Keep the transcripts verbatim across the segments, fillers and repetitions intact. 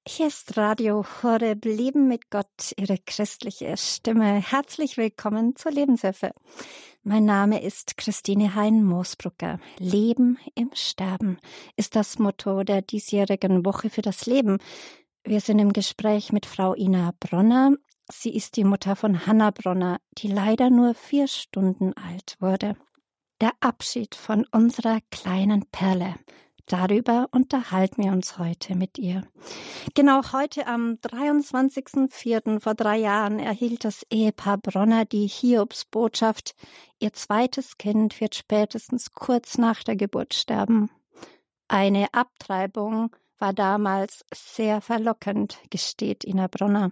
Hier ist Radio Horeb, Leben mit Gott, Ihre christliche Stimme. Herzlich willkommen zur Lebenshilfe. Mein Name ist Christine Hein-Moosbrucker. Leben im Sterben ist das Motto der diesjährigen Woche für das Leben. Wir sind im Gespräch mit Frau Ina Bronner. Sie ist die Mutter von Hanna Bronner, die leider nur vier Stunden alt wurde. Der Abschied von unserer kleinen Perle. Darüber unterhalten wir uns heute mit ihr. Genau heute am dreiundzwanzigsten vierten vor drei Jahren erhielt das Ehepaar Bronner die Hiobsbotschaft, ihr zweites Kind wird spätestens kurz nach der Geburt sterben. Eine Abtreibung war damals sehr verlockend, gesteht Ina Bronner.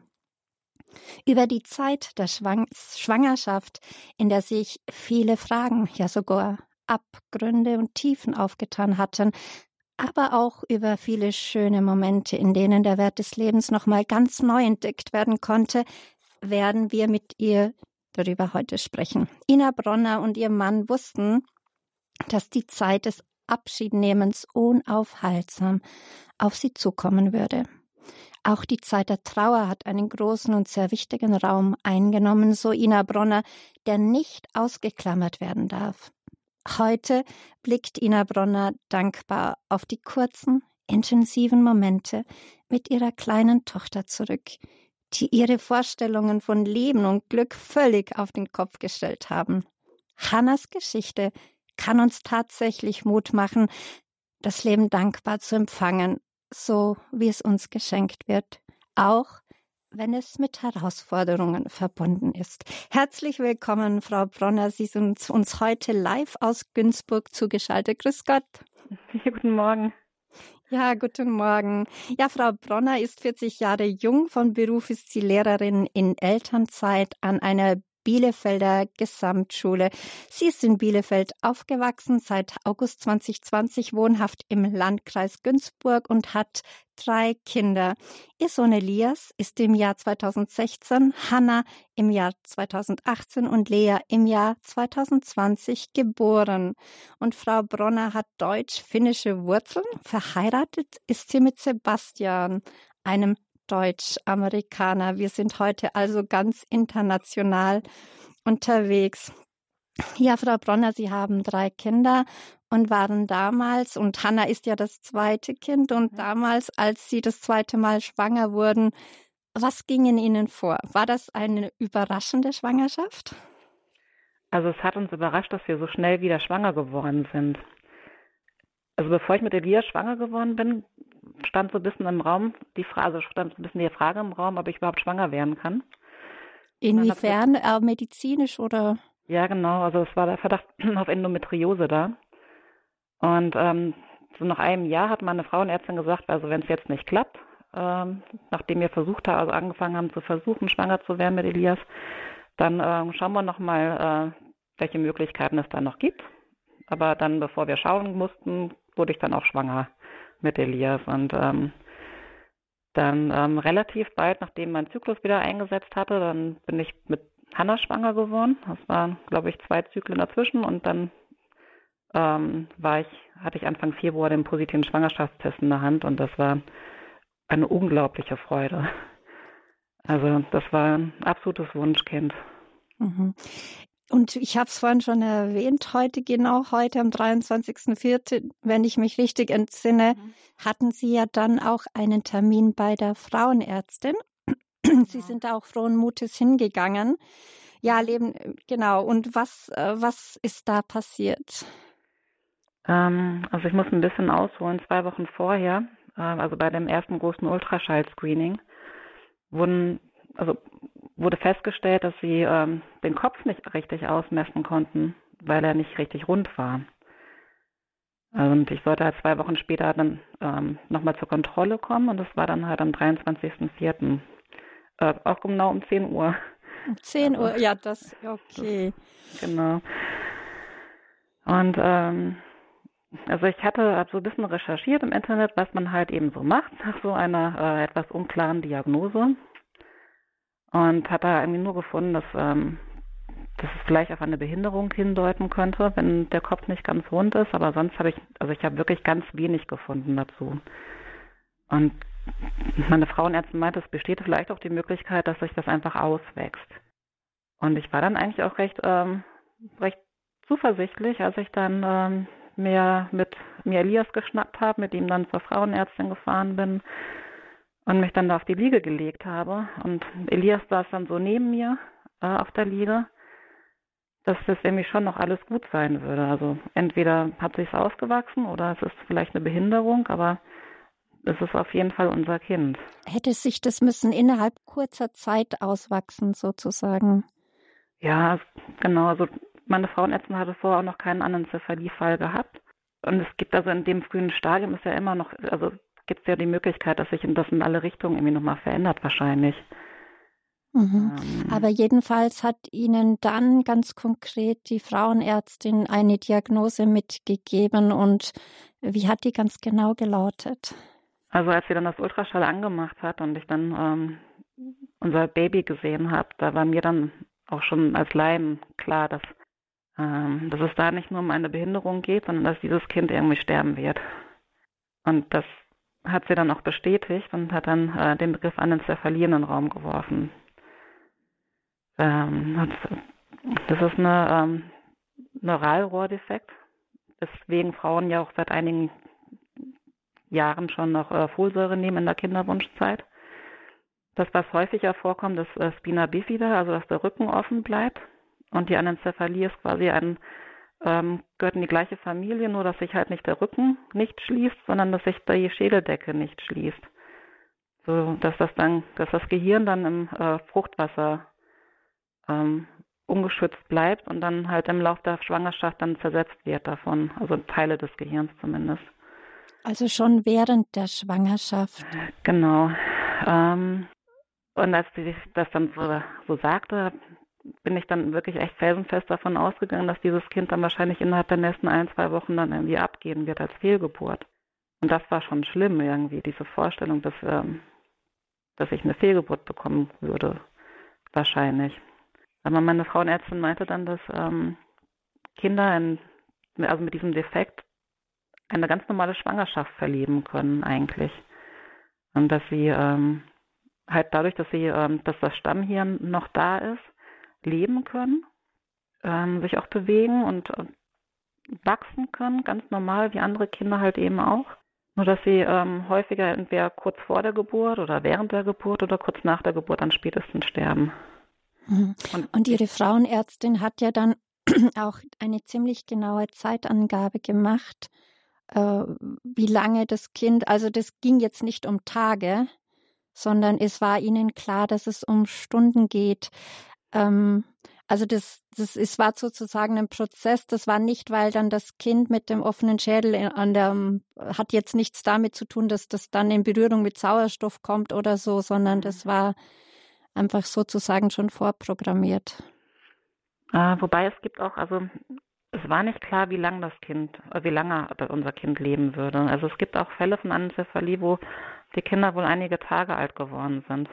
Über die Zeit der Schwang- Schwangerschaft, in der sich viele Fragen, ja sogar Abgründe und Tiefen aufgetan hatten, aber auch über viele schöne Momente, in denen der Wert des Lebens nochmal ganz neu entdeckt werden konnte, werden wir mit ihr darüber heute sprechen. Ina Bronner und ihr Mann wussten, dass die Zeit des Abschiednehmens unaufhaltsam auf sie zukommen würde. Auch die Zeit der Trauer hat einen großen und sehr wichtigen Raum eingenommen, so Ina Bronner, der nicht ausgeklammert werden darf. Heute blickt Ina Bronner dankbar auf die kurzen, intensiven Momente mit ihrer kleinen Tochter zurück, die ihre Vorstellungen von Leben und Glück völlig auf den Kopf gestellt haben. Hannas Geschichte kann uns tatsächlich Mut machen, das Leben dankbar zu empfangen, so wie es uns geschenkt wird, auch wenn es mit Herausforderungen verbunden ist. Herzlich willkommen, Frau Bronner. Sie sind uns heute live aus Günzburg zugeschaltet. Grüß Gott. Ja, guten Morgen. Ja, guten Morgen. Ja, Frau Bronner ist vierzig Jahre jung. Von Beruf ist sie Lehrerin in Elternzeit an einer Bielefelder Gesamtschule. Sie ist in Bielefeld aufgewachsen, seit August zwanzig zwanzig wohnhaft im Landkreis Günzburg und hat drei Kinder. Ihr Sohn Elias ist im Jahr zweitausendsechzehn, Hanna im Jahr zweitausendachtzehn und Lea im Jahr zweitausendzwanzig geboren. Und Frau Bronner hat deutsch-finnische Wurzeln. Verheiratet ist sie mit Sebastian, einem Deutsch-Amerikaner. Wir sind heute also ganz international unterwegs. Ja, Frau Bronner, Sie haben drei Kinder und waren damals, und Hanna ist ja das zweite Kind, und damals, als Sie das zweite Mal schwanger wurden, was ging in Ihnen vor? War das eine überraschende Schwangerschaft? Also es hat uns überrascht, dass wir so schnell wieder schwanger geworden sind. Also bevor ich mit Elias schwanger geworden bin, stand so ein bisschen im Raum die Frage, also stand so ein bisschen die Frage im Raum, ob ich überhaupt schwanger werden kann. Inwiefern? Äh, medizinisch oder? Ja, genau. Also es war der Verdacht auf Endometriose da. Und ähm, so nach einem Jahr hat meine Frauenärztin gesagt, also wenn es jetzt nicht klappt, ähm, nachdem wir versucht haben, also angefangen haben zu versuchen, schwanger zu werden mit Elias, dann ähm, schauen wir nochmal, äh, welche Möglichkeiten es da noch gibt. Aber dann, bevor wir schauen mussten, wurde ich dann auch schwanger mit Elias. Und ähm, dann ähm, relativ bald, nachdem mein Zyklus wieder eingesetzt hatte, dann bin ich mit Hanna schwanger geworden. Das waren, glaube ich, zwei Zyklen dazwischen. Und dann ähm, war ich, hatte ich Anfang Februar den positiven Schwangerschaftstest in der Hand. Und das war eine unglaubliche Freude. Also das war ein absolutes Wunschkind. Mhm. Und ich habe es vorhin schon erwähnt, heute, genau heute am dreiundzwanzigsten vierten, wenn ich mich richtig entsinne, mhm. hatten Sie ja dann auch einen Termin bei der Frauenärztin. Sie ja. sind auch frohen Mutes hingegangen. Ja, Leben, genau. Und was, was ist da passiert? Ähm, also ich muss ein bisschen ausholen. Zwei Wochen vorher, äh, also bei dem ersten großen Ultraschall-Screening, wurden, also wurde festgestellt, dass sie ähm, den Kopf nicht richtig ausmessen konnten, weil er nicht richtig rund war. Und ich sollte halt zwei Wochen später dann ähm, nochmal zur Kontrolle kommen und das war dann halt am dreiundzwanzigsten vierten Äh, auch genau um zehn Uhr. Um zehn Uhr, ja, das, okay. Das, genau. Und ähm, also ich hatte hab so ein bisschen recherchiert im Internet, was man halt eben so macht nach so einer äh, etwas unklaren Diagnose. Und habe da irgendwie nur gefunden, dass, ähm, dass es vielleicht auf eine Behinderung hindeuten könnte, wenn der Kopf nicht ganz rund ist. Aber sonst habe ich, also ich habe wirklich ganz wenig gefunden dazu. Und meine Frauenärztin meinte, es besteht vielleicht auch die Möglichkeit, dass sich das einfach auswächst. Und ich war dann eigentlich auch recht, ähm, recht zuversichtlich, als ich dann ähm, mir mit mir Elias geschnappt habe, mit ihm dann zur Frauenärztin gefahren bin und mich dann da auf die Liege gelegt habe. Und Elias saß dann so neben mir äh, auf der Liege, dass das irgendwie schon noch alles gut sein würde. Also entweder hat sich's ausgewachsen oder es ist vielleicht eine Behinderung, aber es ist auf jeden Fall unser Kind. Hätte sich das müssen innerhalb kurzer Zeit auswachsen, sozusagen? Ja, genau. Also meine Frauenärztin hatte vorher auch noch keinen Anencephalie-Fall gehabt. Und es gibt also in dem frühen Stadium ist ja immer noch, also gibt es ja die Möglichkeit, dass sich das in alle Richtungen irgendwie nochmal verändert wahrscheinlich. Mhm. Ähm, Aber jedenfalls hat Ihnen dann ganz konkret die Frauenärztin eine Diagnose mitgegeben und wie hat die ganz genau gelautet? also als sie dann das Ultraschall angemacht hat und ich dann ähm, unser Baby gesehen habe, da war mir dann auch schon als Laien klar, dass, ähm, dass es da nicht nur um eine Behinderung geht, sondern dass dieses Kind irgendwie sterben wird. Und das hat sie dann auch bestätigt und hat dann äh, den Begriff Anencephalie in den Raum geworfen. Ähm, das ist eine ähm, Neuralrohrdefekt, weswegen Frauen ja auch seit einigen Jahren schon noch äh, Folsäure nehmen in der Kinderwunschzeit. Das, was häufiger vorkommt, ist äh, Spina bifida, also dass der Rücken offen bleibt. Und die Anencephalie ist quasi ein, ähm, gehört in die gleiche Familie, nur dass sich halt nicht der Rücken nicht schließt, sondern dass sich die Schädeldecke nicht schließt. So, dass das dann, dass das Gehirn dann im äh, Fruchtwasser ähm, ungeschützt bleibt und dann halt im Laufe der Schwangerschaft dann zersetzt wird davon, also Teile des Gehirns zumindest. Also schon während der Schwangerschaft. Genau. Ähm, und als sie das dann so, so sagte, bin ich dann wirklich echt felsenfest davon ausgegangen, dass dieses Kind dann wahrscheinlich innerhalb der nächsten ein, zwei Wochen dann irgendwie abgehen wird als Fehlgeburt. Und das war schon schlimm irgendwie, diese Vorstellung, dass, ähm, dass ich eine Fehlgeburt bekommen würde, wahrscheinlich. Aber meine Frauenärztin meinte dann, dass ähm, Kinder, in, also mit diesem Defekt, eine ganz normale Schwangerschaft verleben können eigentlich. Und dass sie ähm, halt dadurch, dass sie, ähm, dass das Stammhirn noch da ist, leben können, ähm, sich auch bewegen und äh, wachsen können, ganz normal wie andere Kinder halt eben auch. Nur dass sie ähm, häufiger entweder kurz vor der Geburt oder während der Geburt oder kurz nach der Geburt dann spätestens sterben. Mhm. Und, Und Ihre Frauenärztin hat ja dann auch eine ziemlich genaue Zeitangabe gemacht, äh, wie lange das Kind, also das ging jetzt nicht um Tage, sondern es war Ihnen klar, dass es um Stunden geht. Ähm, also das, das es war sozusagen ein Prozess, das war nicht, weil dann das Kind mit dem offenen Schädel an der, hat jetzt nichts damit zu tun, dass das dann in Berührung mit Sauerstoff kommt oder so, sondern das war einfach sozusagen schon vorprogrammiert. äh, wobei es gibt auch, also es war nicht klar, wie lange das Kind, äh, wie lange unser Kind leben würde. Also es gibt auch Fälle von Anencephalie, wo die Kinder wohl einige Tage alt geworden sind.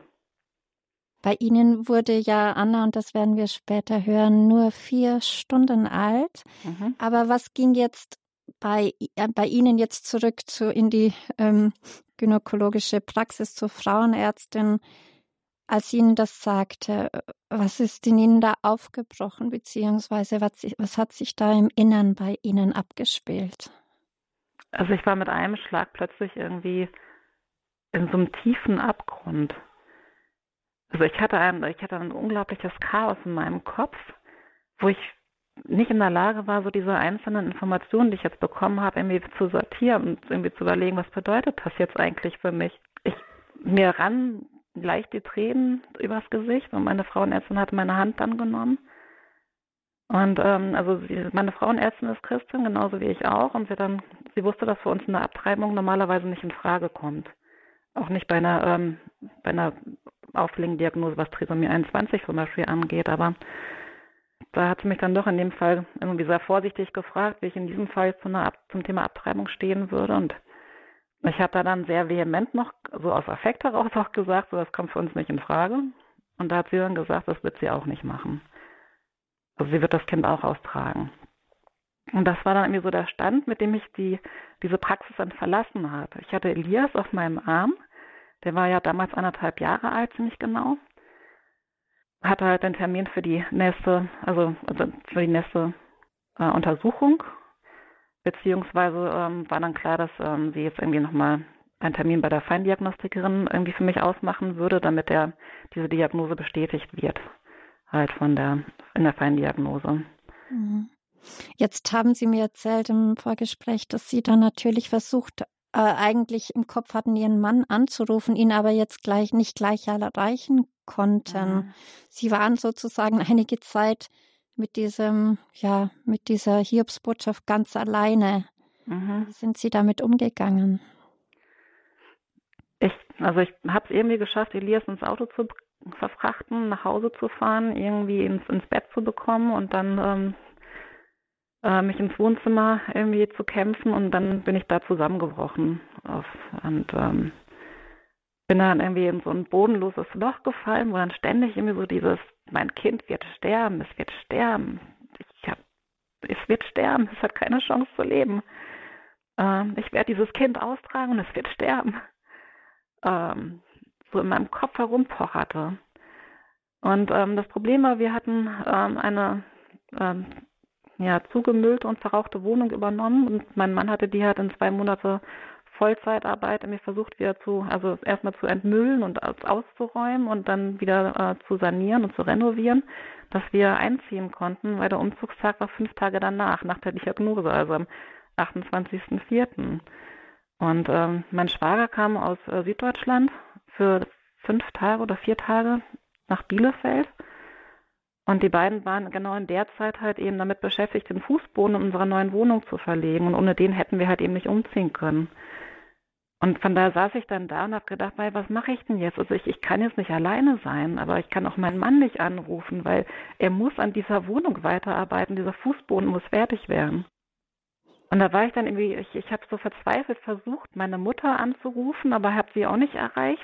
Bei Ihnen wurde ja Anna, und das werden wir später hören, nur vier Stunden alt. Mhm. Aber was ging jetzt bei, äh, bei Ihnen jetzt zurück zu, in die ähm, gynäkologische Praxis zur Frauenärztin, als Ihnen das sagte? Was ist in Ihnen da aufgebrochen, beziehungsweise was, was hat sich da im Innern bei Ihnen abgespielt? Also ich war mit einem Schlag plötzlich irgendwie in so einem tiefen Abgrund. Also ich hatte ein, ich hatte ein unglaubliches Chaos in meinem Kopf, wo ich nicht in der Lage war, so diese einzelnen Informationen, die ich jetzt bekommen habe, irgendwie zu sortieren und irgendwie zu überlegen, was bedeutet das jetzt eigentlich für mich. Ich, mir ran leicht die Tränen übers Gesicht und meine Frauenärztin hatte meine Hand dann genommen. Und ähm, also sie, meine Frauenärztin ist Christin, genauso wie ich auch. Und sie dann, sie wusste, dass für uns eine Abtreibung normalerweise nicht in Frage kommt. Auch nicht bei einer, ähm, bei einer Auffälligen-Diagnose, was Trisomie einundzwanzig zum Beispiel angeht. Aber da hat sie mich dann doch in dem Fall irgendwie sehr vorsichtig gefragt, wie ich in diesem Fall zu einer Ab- zum Thema Abtreibung stehen würde. Und ich habe da dann sehr vehement noch, so aus Affekt heraus auch gesagt, so das kommt für uns nicht in Frage. Und da hat sie dann gesagt, das wird sie auch nicht machen. Also sie wird das Kind auch austragen. Und das war dann irgendwie so der Stand, mit dem ich die, diese Praxis dann verlassen habe. Ich hatte Elias auf meinem Arm Der war ja damals anderthalb Jahre alt, ziemlich genau. Hatte halt den Termin für die nächste, also, also für die nächste äh, Untersuchung. Beziehungsweise ähm, war dann klar, dass ähm, sie jetzt irgendwie nochmal einen Termin bei der Feindiagnostikerin irgendwie für mich ausmachen würde, damit der diese Diagnose bestätigt wird, halt von der in der Feindiagnose. Mhm. Jetzt haben Sie mir erzählt im Vorgespräch, dass Sie dann natürlich versucht, äh, eigentlich im Kopf hatten, Ihren Mann anzurufen, ihn aber jetzt gleich nicht gleich erreichen konnten. Mhm. Sie waren sozusagen einige Zeit mit diesem, ja, mit dieser Hiobsbotschaft ganz alleine. Mhm. Wie sind Sie damit umgegangen? Ich, also ich habe es irgendwie geschafft, Elias ins Auto zu verfrachten, nach Hause zu fahren, irgendwie ins, ins Bett zu bekommen und dann ähm, äh, mich ins Wohnzimmer irgendwie zu kämpfen und dann bin ich da zusammengebrochen auf, und ähm, bin dann irgendwie in so ein bodenloses Loch gefallen, wo dann ständig irgendwie so dieses, mein Kind wird sterben, es wird sterben, ich hab, es wird sterben, es hat keine Chance zu leben. Ähm, ich werde dieses Kind austragen und es wird sterben. Ähm, so in meinem Kopf herumpocherte. Und ähm, das Problem war, wir hatten ähm, eine ähm, ja, zugemüllte und verrauchte Wohnung übernommen und mein Mann hatte die halt in zwei Monate Vollzeitarbeit mir versucht wieder zu, also erstmal zu entmüllen und aus, auszuräumen und dann wieder äh, zu sanieren und zu renovieren, dass wir einziehen konnten, weil der Umzugstag war fünf Tage danach, nach der Diagnose, also am achtundzwanzigsten vierten Und ähm, mein Schwager kam aus äh, Süddeutschland für fünf Tage oder vier Tage nach Bielefeld. Und die beiden waren genau in der Zeit halt eben damit beschäftigt, den Fußboden in unserer neuen Wohnung zu verlegen. Und ohne den hätten wir halt eben nicht umziehen können. Und von daher saß ich dann da und habe gedacht, weil, was mache ich denn jetzt? Also ich, ich kann jetzt nicht alleine sein, aber ich kann auch meinen Mann nicht anrufen, weil er muss an dieser Wohnung weiterarbeiten. Dieser Fußboden muss fertig werden. Und da war ich dann irgendwie, ich, ich habe so verzweifelt versucht, meine Mutter anzurufen, aber habe sie auch nicht erreicht.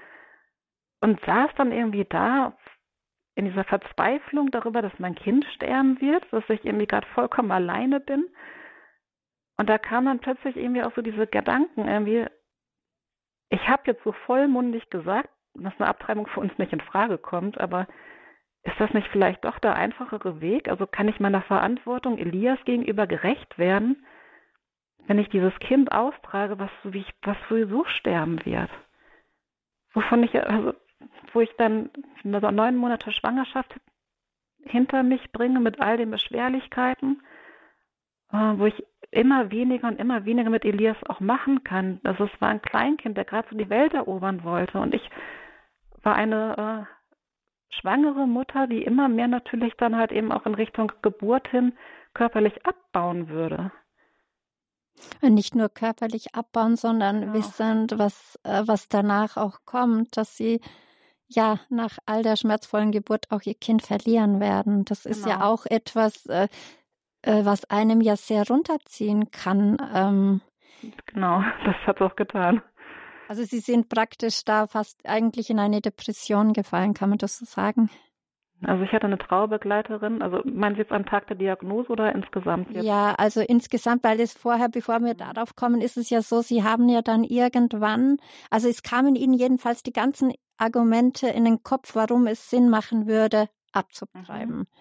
Und saß dann irgendwie da in dieser Verzweiflung darüber, dass mein Kind sterben wird, dass ich irgendwie gerade vollkommen alleine bin. Und da kamen dann plötzlich irgendwie auch so diese Gedanken irgendwie, ich habe jetzt so vollmundig gesagt, dass eine Abtreibung für uns nicht in Frage kommt, aber ist das nicht vielleicht doch der einfachere Weg? Also kann ich meiner Verantwortung Elias gegenüber gerecht werden, wenn ich dieses Kind austrage, was, wie ich, was sowieso sterben wird? Wovon ich, also, wo ich dann neun Monate Schwangerschaft hinter mich bringe mit all den Beschwerlichkeiten, äh, wo ich immer weniger und immer weniger mit Elias auch machen kann. Also es war ein Kleinkind, der gerade so die Welt erobern wollte und ich war eine äh, schwangere Mutter, die immer mehr natürlich dann halt eben auch in Richtung Geburt hin körperlich abbauen würde. Und nicht nur körperlich abbauen, sondern Genau. wissend, was, äh, was danach auch kommt, dass sie ja nach all der schmerzvollen Geburt auch ihr Kind verlieren werden. Das ist ja Genau. auch etwas, äh, äh, was einem ja sehr runterziehen kann. Ähm, Genau, das hat es auch getan. also Sie sind praktisch da fast eigentlich in eine Depression gefallen, kann man das so sagen? Also ich hatte eine Trauerbegleiterin, also meinen Sie jetzt am Tag der Diagnose oder insgesamt jetzt? Ja, also insgesamt, weil es vorher, bevor wir darauf kommen, ist es ja so, Sie haben ja dann irgendwann, also es kamen Ihnen jedenfalls die ganzen Argumente in den Kopf, warum es Sinn machen würde, abzutreiben. Mhm.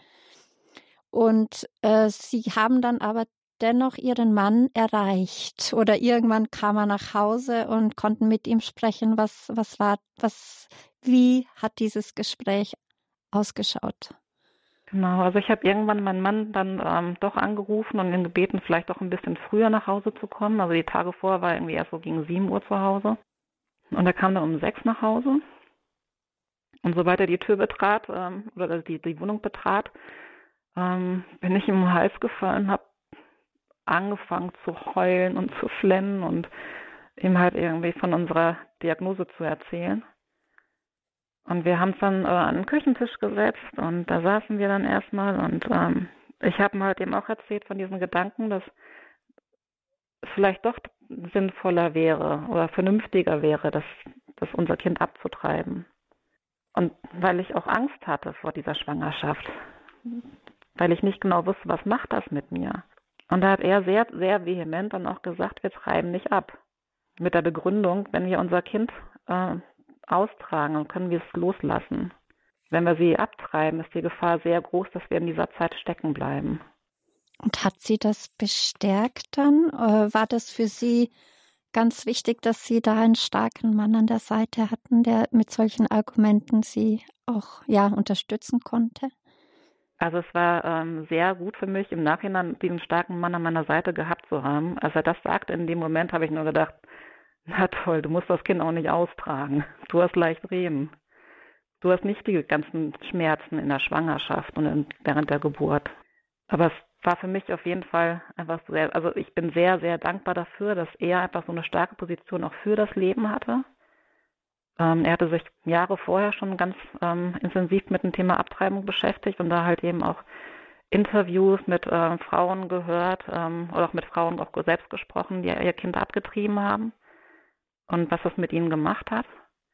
Und äh, Sie haben dann aber dennoch Ihren Mann erreicht oder irgendwann kam er nach Hause und konnten mit ihm sprechen. Was, was war, was, wie hat dieses Gespräch ausgeschaut? Genau, also ich habe irgendwann meinen Mann dann ähm, doch angerufen und ihn gebeten, vielleicht auch ein bisschen früher nach Hause zu kommen. Also die Tage vorher war er irgendwie erst so gegen sieben Uhr zu Hause. Und er kam dann um sechs nach Hause. Und sobald er die Tür betrat, ähm, oder die, die Wohnung betrat, ähm, bin ich ihm um den Hals gefallen, habe angefangen zu heulen und zu flennen und ihm halt irgendwie von unserer Diagnose zu erzählen. Und wir haben es dann äh, an den Küchentisch gesetzt und da saßen wir dann erstmal und ähm, ich habe ihm halt eben auch erzählt von diesen Gedanken, dass es vielleicht doch sinnvoller wäre oder vernünftiger wäre, das, das unser Kind abzutreiben. Und weil ich auch Angst hatte vor dieser Schwangerschaft, weil ich nicht genau wusste, was macht das mit mir. Und da hat er sehr, sehr vehement dann auch gesagt, wir treiben nicht ab. Mit der Begründung, wenn wir unser Kind äh, austragen und können wir es loslassen. Wenn wir sie abtreiben, ist die Gefahr sehr groß, dass wir in dieser Zeit stecken bleiben. Und hat sie das bestärkt dann? Äh, war das für Sie ganz wichtig, dass Sie da einen starken Mann an der Seite hatten, der mit solchen Argumenten Sie auch ja unterstützen konnte? Also es war ähm, sehr gut für mich, im Nachhinein diesen starken Mann an meiner Seite gehabt zu haben. Als er das sagte, in dem Moment habe ich nur gedacht, na toll, du musst das Kind auch nicht austragen. Du hast leicht reden. Du hast nicht die ganzen Schmerzen in der Schwangerschaft und in, während der Geburt. Aber es war für mich auf jeden Fall einfach sehr, also ich bin sehr, sehr dankbar dafür, dass er einfach so eine starke Position auch für das Leben hatte. Ähm, er hatte sich Jahre vorher schon ganz ähm, intensiv mit dem Thema Abtreibung beschäftigt und da halt eben auch Interviews mit äh, Frauen gehört ähm, oder auch mit Frauen auch selbst gesprochen, die ihr Kind abgetrieben haben und was das mit ihnen gemacht hat.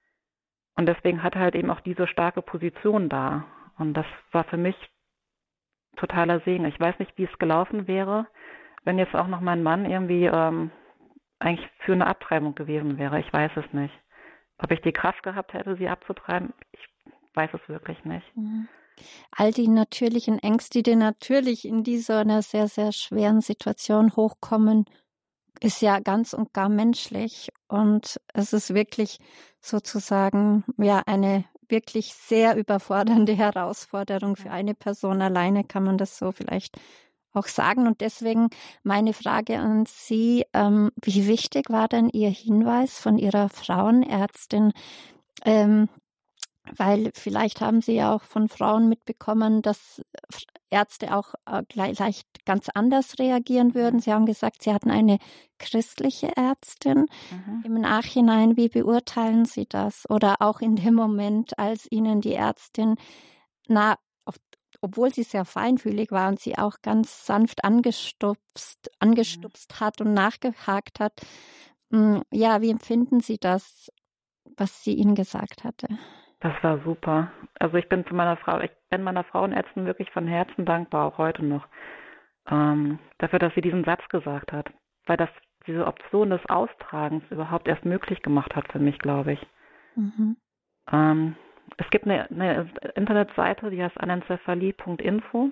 Und deswegen hatte er halt eben auch diese starke Position da. Und das war für mich totaler Segen. Ich weiß nicht, wie es gelaufen wäre, wenn jetzt auch noch mein Mann irgendwie ähm, eigentlich für eine Abtreibung gewesen wäre. Ich weiß es nicht. Ob ich die Kraft gehabt hätte, sie abzutreiben, ich weiß es wirklich nicht. Mhm. All die natürlichen Ängste, die natürlich in dieser einer sehr, sehr schweren Situation hochkommen, ist ja ganz und gar menschlich. Und es ist wirklich sozusagen ja eine wirklich sehr überfordernde Herausforderung für eine Person alleine, kann man das so vielleicht auch sagen. Und deswegen meine Frage an Sie, ähm, wie wichtig war denn Ihr Hinweis von Ihrer Frauenärztin? Ähm, weil vielleicht haben Sie ja auch von Frauen mitbekommen, dass Ärzte auch äh, gleich, leicht ganz anders reagieren würden. Sie haben gesagt, Sie hatten eine christliche Ärztin. Mhm. Im Nachhinein, wie beurteilen Sie das? Oder auch in dem Moment, als Ihnen die Ärztin, na, auf, obwohl sie sehr feinfühlig war und sie auch ganz sanft angestupst, angestupst mhm. hat und nachgehakt hat, mh, ja, wie empfinden Sie das, was sie Ihnen gesagt hatte? Das war super. Also ich bin zu meiner Frau, ich bin meiner Frauenärztin wirklich von Herzen dankbar, auch heute noch, ähm, dafür, dass sie diesen Satz gesagt hat. Weil das diese Option des Austragens überhaupt erst möglich gemacht hat für mich, glaube ich. Mhm. Ähm, es gibt eine, eine Internetseite, die heißt anencephalie punkt info,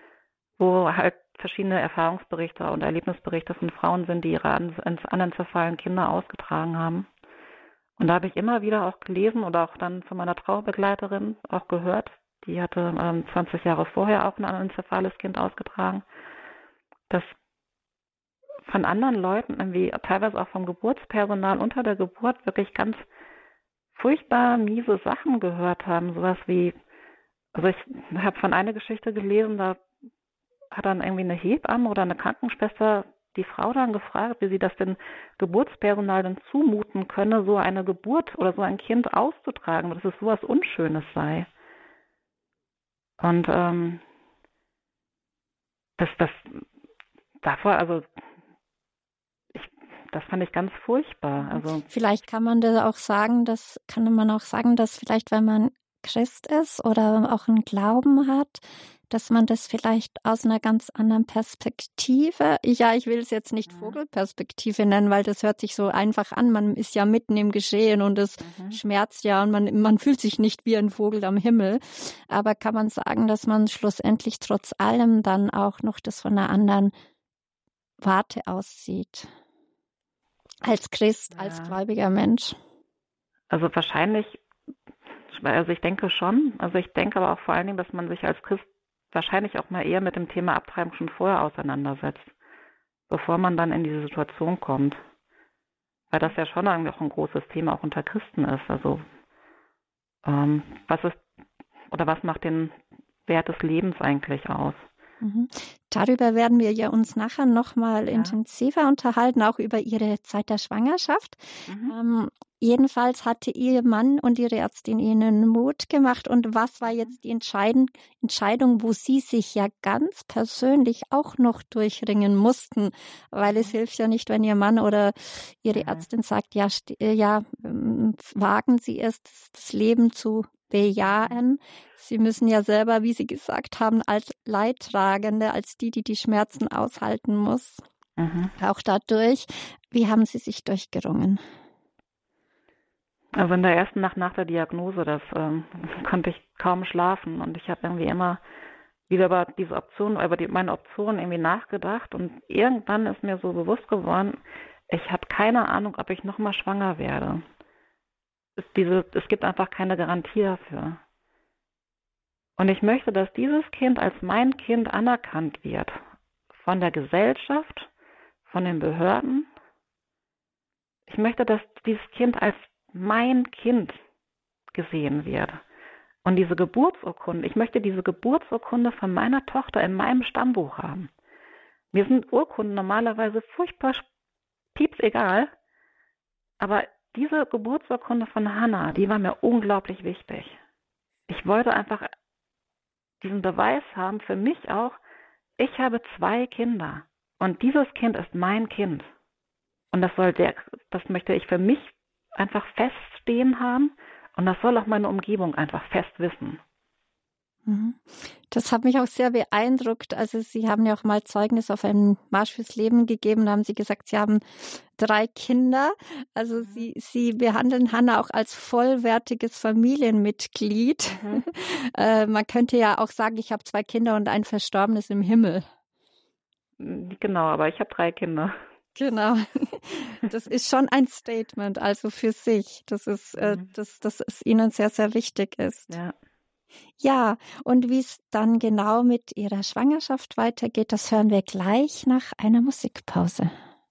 wo halt verschiedene Erfahrungsberichte und Erlebnisberichte von Frauen sind, die ihre anencephalen Kinder ausgetragen haben. Und da habe ich immer wieder auch gelesen oder auch dann von meiner Trauerbegleiterin auch gehört, die hatte ähm, zwanzig Jahre vorher auch ein anencephales Kind ausgetragen, dass von anderen Leuten irgendwie, teilweise auch vom Geburtspersonal unter der Geburt wirklich ganz furchtbar miese Sachen gehört haben. Sowas wie, also ich habe von einer Geschichte gelesen, da hat dann irgendwie eine Hebamme oder eine Krankenschwester die Frau dann gefragt, wie sie das denn Geburtspersonal denn zumuten könne, so eine Geburt oder so ein Kind auszutragen, dass es sowas Unschönes sei. Und ähm, das, das davor, also ich, das fand ich ganz furchtbar. Also vielleicht kann man da auch sagen, dass kann man auch sagen, dass vielleicht, wenn man Christ ist oder auch einen Glauben hat, dass man das vielleicht aus einer ganz anderen Perspektive, ja, ich will es jetzt nicht Vogelperspektive nennen, weil das hört sich so einfach an, man ist ja mitten im Geschehen und es mhm. schmerzt ja und man, man fühlt sich nicht wie ein Vogel am Himmel, aber kann man sagen, dass man schlussendlich trotz allem dann auch noch das von einer anderen Warte aussieht, als Christ, ja. als gläubiger Mensch? Also wahrscheinlich, also ich denke schon, also ich denke aber auch vor allen Dingen, dass man sich als Christ wahrscheinlich auch mal eher mit dem Thema Abtreibung schon vorher auseinandersetzt, bevor man dann in diese Situation kommt. Weil das ja schon eigentlich auch ein großes Thema auch unter Christen ist. Also ähm, was ist oder was macht den Wert des Lebens eigentlich aus? Mhm. Darüber werden wir ja uns nachher nochmal ja. intensiver unterhalten, auch über Ihre Zeit der Schwangerschaft. Mhm. Ähm, jedenfalls hatte Ihr Mann und Ihre Ärztin Ihnen Mut gemacht. Und was war jetzt die Entscheidung, Entscheidung, wo Sie sich ja ganz persönlich auch noch durchringen mussten? Weil mhm. es hilft ja nicht, wenn Ihr Mann oder Ihre mhm. Ärztin sagt, ja, ja, wagen Sie es, das Leben zu bejahen. Sie müssen ja selber, wie Sie gesagt haben, als Leidtragende, als die, die die Schmerzen aushalten muss, mhm. auch dadurch. Wie haben Sie sich durchgerungen? Also in der ersten Nacht nach der Diagnose, das ähm, konnte ich kaum schlafen und ich habe irgendwie immer wieder über diese Option, über die, meine Option irgendwie nachgedacht und irgendwann ist mir so bewusst geworden, ich habe keine Ahnung, ob ich nochmal schwanger werde. Es, diese, es gibt einfach keine Garantie dafür. Und ich möchte, dass dieses Kind als mein Kind anerkannt wird. Von der Gesellschaft, von den Behörden. Ich möchte, dass dieses Kind als mein Kind gesehen wird. Und diese Geburtsurkunde, ich möchte diese Geburtsurkunde von meiner Tochter in meinem Stammbuch haben. Mir sind Urkunden normalerweise furchtbar piepsegal, aber diese Geburtsurkunde von Hannah, die war mir unglaublich wichtig. Ich wollte einfach diesen Beweis haben, für mich auch, ich habe zwei Kinder und dieses Kind ist mein Kind. Und das soll der, das möchte ich für mich einfach feststehen haben und das soll auch meine Umgebung einfach fest wissen. Das hat mich auch sehr beeindruckt. Also Sie haben ja auch mal Zeugnis auf einen Marsch fürs Leben gegeben. Da haben Sie gesagt, Sie haben drei Kinder. Also Sie, Sie behandeln Hannah auch als vollwertiges Familienmitglied. Mhm. äh, man könnte ja auch sagen, ich habe zwei Kinder und ein Verstorbenes im Himmel. Genau, aber ich habe drei Kinder. Genau. Das ist schon ein Statement, also für sich, dass es, äh, dass, dass es Ihnen sehr, sehr wichtig ist. Ja. Ja, und wie es dann genau mit Ihrer Schwangerschaft weitergeht, das hören wir gleich nach einer Musikpause.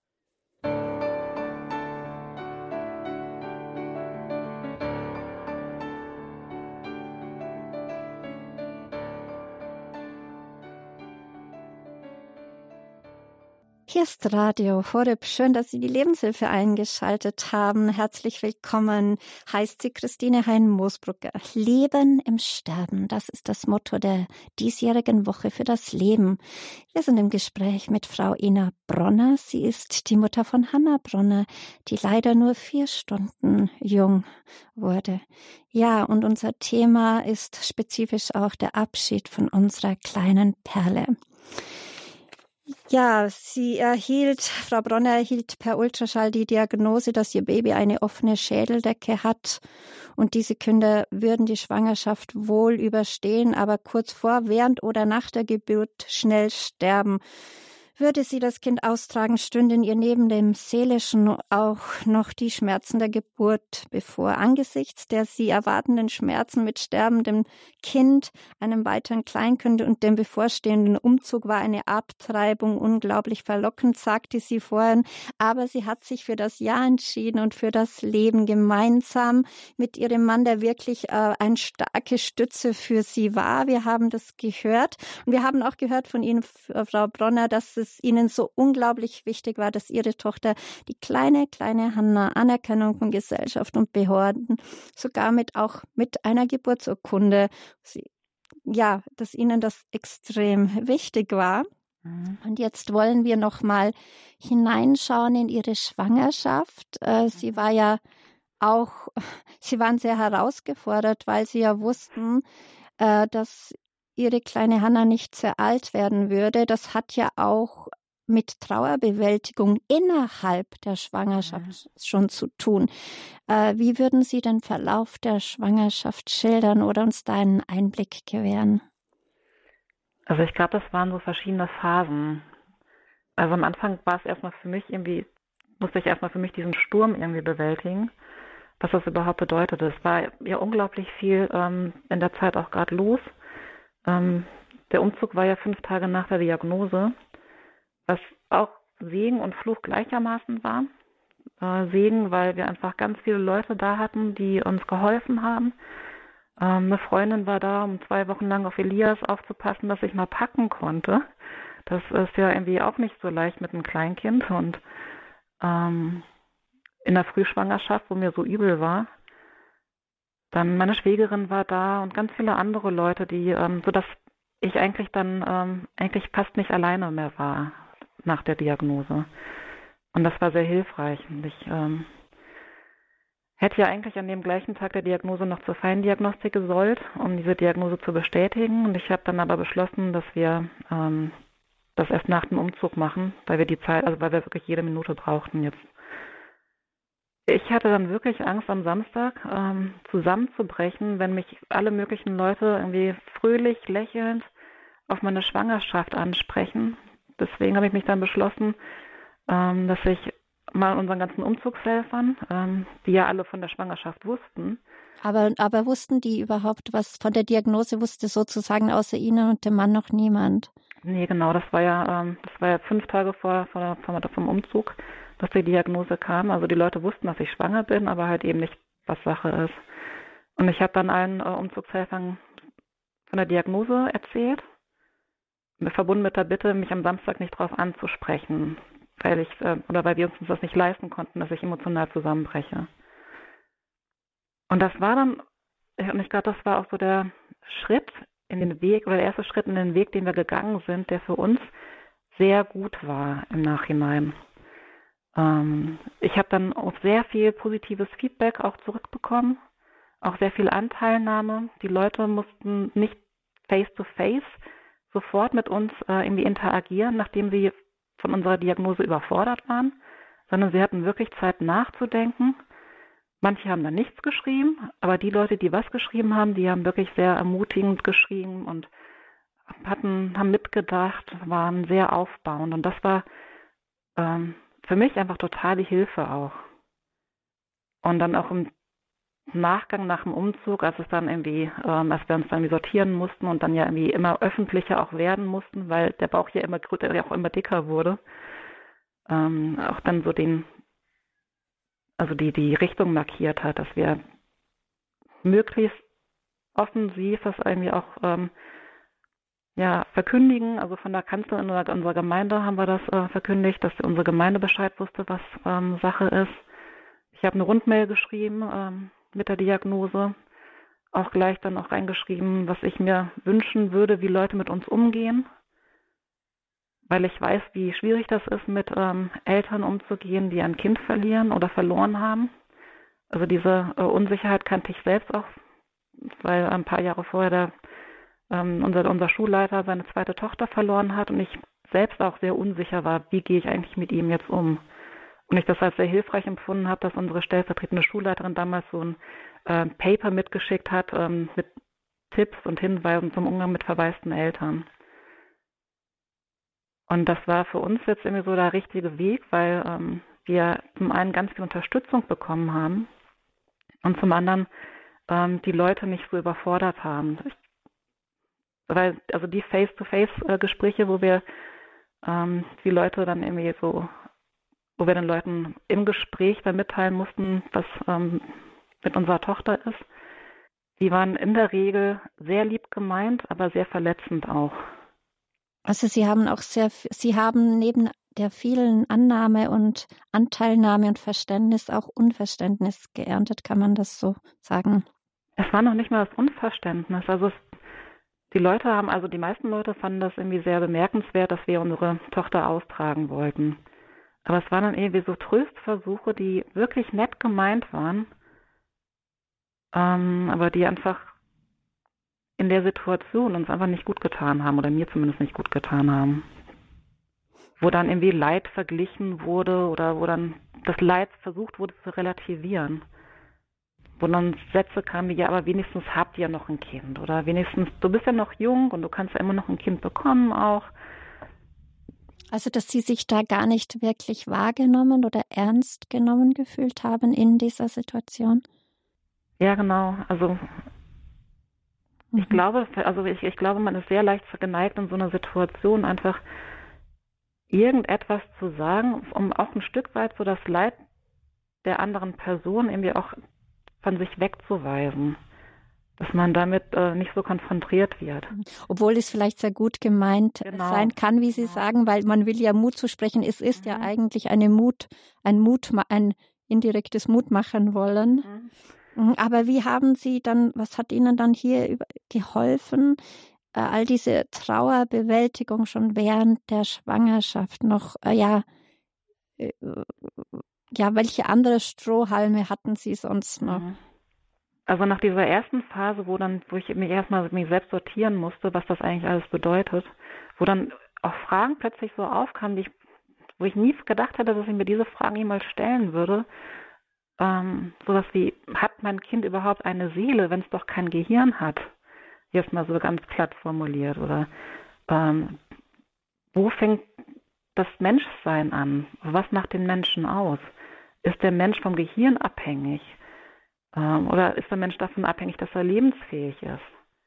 Hier ist Radio Horeb. Schön, dass Sie die Lebenshilfe eingeschaltet haben. Herzlich willkommen. Heißt sie Christine Hein-Moosbrucker. Leben im Sterben. Das ist das Motto der diesjährigen Woche für das Leben. Wir sind im Gespräch mit Frau Ina Bronner. Sie ist die Mutter von Hannah Bronner, die leider nur vier Stunden jung wurde. Ja, und unser Thema ist spezifisch auch der Abschied von unserer kleinen Perle. Ja, sie erhielt, Frau Bronner erhielt per Ultraschall die Diagnose, dass ihr Baby eine offene Schädeldecke hat. Und diese Kinder würden die Schwangerschaft wohl überstehen, aber kurz vor, während oder nach der Geburt schnell sterben. Würde sie das Kind austragen, stünden ihr neben dem Seelischen auch noch die Schmerzen der Geburt bevor. Angesichts der sie erwartenden Schmerzen mit sterbendem Kind, einem weiteren Kleinkind und dem bevorstehenden Umzug war eine Abtreibung unglaublich verlockend, sagte sie vorhin. Aber sie hat sich für das Ja entschieden und für das Leben gemeinsam mit ihrem Mann, der wirklich äh, eine starke Stütze für sie war. Wir haben das gehört und wir haben auch gehört von Ihnen, Frau Bronner, dass es Ihnen so unglaublich wichtig war, dass Ihre Tochter, die kleine, kleine Hannah, Anerkennung von Gesellschaft und Behörden, sogar mit auch mit einer Geburtsurkunde, sie, ja, dass Ihnen das extrem wichtig war. Mhm. Und jetzt wollen wir noch mal hineinschauen in Ihre Schwangerschaft. Äh, sie war ja auch, Sie waren sehr herausgefordert, weil Sie ja wussten, äh, dass Ihre kleine Hannah nicht sehr alt werden würde. Das hat ja auch mit Trauerbewältigung innerhalb der Schwangerschaft ja. schon zu tun. Äh, wie würden Sie den Verlauf der Schwangerschaft schildern oder uns da einen Einblick gewähren? Also ich glaube, das waren so verschiedene Phasen. Also am Anfang war es erstmal für mich irgendwie, musste ich erstmal für mich diesen Sturm irgendwie bewältigen, was das überhaupt bedeutet. Es war ja unglaublich viel ähm, in der Zeit auch gerade los. Ähm, der Umzug war ja fünf Tage nach der Diagnose, was auch Segen und Fluch gleichermaßen war. Äh, Segen, weil wir einfach ganz viele Leute da hatten, die uns geholfen haben. Ähm, eine Freundin war da, um zwei Wochen lang auf Elias aufzupassen, dass ich mal packen konnte. Das ist ja irgendwie auch nicht so leicht mit einem Kleinkind. Und ähm, in der Frühschwangerschaft, wo mir so übel war, dann meine Schwägerin war da und ganz viele andere Leute, die, ähm, sodass ich eigentlich dann ähm, eigentlich fast nicht alleine mehr war nach der Diagnose. Und das war sehr hilfreich. Und ich ähm, hätte ja eigentlich an dem gleichen Tag der Diagnose noch zur Feindiagnostik gesollt, um diese Diagnose zu bestätigen. Und ich habe dann aber beschlossen, dass wir ähm, das erst nach dem Umzug machen, weil wir die Zeit, also weil wir wirklich jede Minute brauchten jetzt. Ich hatte dann wirklich Angst, am Samstag ähm, zusammenzubrechen, wenn mich alle möglichen Leute irgendwie fröhlich, lächelnd auf meine Schwangerschaft ansprechen. Deswegen habe ich mich dann beschlossen, ähm, dass ich mal unseren ganzen Umzugshelfern, ähm, die ja alle von der Schwangerschaft wussten. Aber, aber wussten die überhaupt was von der Diagnose, wusste sozusagen außer Ihnen und dem Mann noch niemand? Nee, genau, das war ja, ähm, das war ja fünf Tage vor, vor, vor vom Umzug, dass die Diagnose kam. Also die Leute wussten, dass ich schwanger bin, aber halt eben nicht, was Sache ist. Und ich habe dann allen äh, Umzugshelfern von der Diagnose erzählt, verbunden mit der Bitte, mich am Samstag nicht drauf anzusprechen, weil ich äh, oder weil wir uns das nicht leisten konnten, dass ich emotional zusammenbreche. Und das war dann, und ich glaube, das war auch so der Schritt in den Weg oder der erste Schritt in den Weg, den wir gegangen sind, der für uns sehr gut war im Nachhinein. Ähm, ich habe dann auch sehr viel positives Feedback auch zurückbekommen, auch sehr viel Anteilnahme. Die Leute mussten nicht face-to-face sofort mit uns äh, irgendwie interagieren, nachdem sie von unserer Diagnose überfordert waren, sondern sie hatten wirklich Zeit nachzudenken. Manche haben dann nichts geschrieben, aber die Leute, die was geschrieben haben, die haben wirklich sehr ermutigend geschrieben und hatten, haben mitgedacht, waren sehr aufbauend. Und das war ähm, für mich einfach total die Hilfe auch. Und dann auch im Nachgang nach dem Umzug, als es dann irgendwie, ähm, als wir uns dann irgendwie sortieren mussten und dann ja irgendwie immer öffentlicher auch werden mussten, weil der Bauch ja immer größer, ja auch immer dicker wurde, ähm, auch dann so den, also die, die Richtung markiert hat, dass wir möglichst offensiv das irgendwie auch ähm, ja, verkündigen. Also von der Kanzlerin unserer Gemeinde haben wir das äh, verkündigt, dass unsere Gemeinde Bescheid wusste, was ähm, Sache ist. Ich habe eine Rundmail geschrieben ähm, mit der Diagnose, auch gleich dann auch reingeschrieben, was ich mir wünschen würde, wie Leute mit uns umgehen, weil ich weiß, wie schwierig das ist, mit ähm, Eltern umzugehen, die ein Kind verlieren oder verloren haben. Also diese äh, Unsicherheit kannte ich selbst auch, weil ein paar Jahre vorher der, ähm, unser, unser Schulleiter seine zweite Tochter verloren hat und ich selbst auch sehr unsicher war, wie gehe ich eigentlich mit ihm jetzt um. Und ich das als sehr hilfreich empfunden habe, dass unsere stellvertretende Schulleiterin damals so ein äh, Paper mitgeschickt hat ähm, mit Tipps und Hinweisen zum Umgang mit verwaisten Eltern. Und das war für uns jetzt irgendwie so der richtige Weg, weil ähm, wir zum einen ganz viel Unterstützung bekommen haben und zum anderen ähm, die Leute nicht so überfordert haben. Ich, weil also die Face-to-Face-Gespräche, wo wir ähm, die Leute dann irgendwie so, wo wir den Leuten im Gespräch dann mitteilen mussten, was ähm, mit unserer Tochter ist, die waren in der Regel sehr lieb gemeint, aber sehr verletzend auch. Also Sie haben auch sehr, Sie haben neben der vielen Annahme und Anteilnahme und Verständnis auch Unverständnis geerntet, kann man das so sagen? Es war noch nicht mal das Unverständnis. Also es, die Leute haben, also die meisten Leute fanden das irgendwie sehr bemerkenswert, dass wir unsere Tochter austragen wollten. Aber es waren dann irgendwie so Tröstversuche, die wirklich nett gemeint waren, ähm, aber die einfach in der Situation uns einfach nicht gut getan haben oder mir zumindest nicht gut getan haben. Wo dann irgendwie Leid verglichen wurde oder wo dann das Leid versucht wurde zu relativieren. Wo dann Sätze kamen wie, ja, aber wenigstens habt ihr noch ein Kind oder wenigstens, du bist ja noch jung und du kannst ja immer noch ein Kind bekommen auch. Also, dass Sie sich da gar nicht wirklich wahrgenommen oder ernst genommen gefühlt haben in dieser Situation? Ja, genau. Also Mhm. ich glaube, also ich, ich glaube, man ist sehr leicht geneigt in so einer Situation einfach irgendetwas zu sagen, um auch ein Stück weit so das Leid der anderen Person irgendwie auch von sich wegzuweisen, dass man damit äh, nicht so konfrontiert wird. Obwohl es vielleicht sehr gut gemeint Genau. sein kann, wie Sie Genau. sagen, weil man will ja Mut zusprechen. Es ist Mhm. ja eigentlich eine Mut, ein Mut, ein indirektes Mut machen wollen. Mhm. Aber wie haben Sie dann, was hat Ihnen dann hier über, geholfen, äh, all diese Trauerbewältigung schon während der Schwangerschaft noch, äh, ja, äh, ja, welche andere Strohhalme hatten Sie sonst noch? Mhm. Also nach dieser ersten Phase, wo dann, wo ich mich erstmal mit mir selbst sortieren musste, was das eigentlich alles bedeutet, wo dann auch Fragen plötzlich so aufkamen, die ich, wo ich nie gedacht hätte, dass ich mir diese Fragen jemals stellen würde, ähm, sowas wie, hat mein Kind überhaupt eine Seele, wenn es doch kein Gehirn hat? Jetzt mal so ganz platt formuliert. Oder ähm, wo fängt das Menschsein an? Was macht den Menschen aus? Ist der Mensch vom Gehirn abhängig? Ähm, oder ist der Mensch davon abhängig, dass er lebensfähig ist?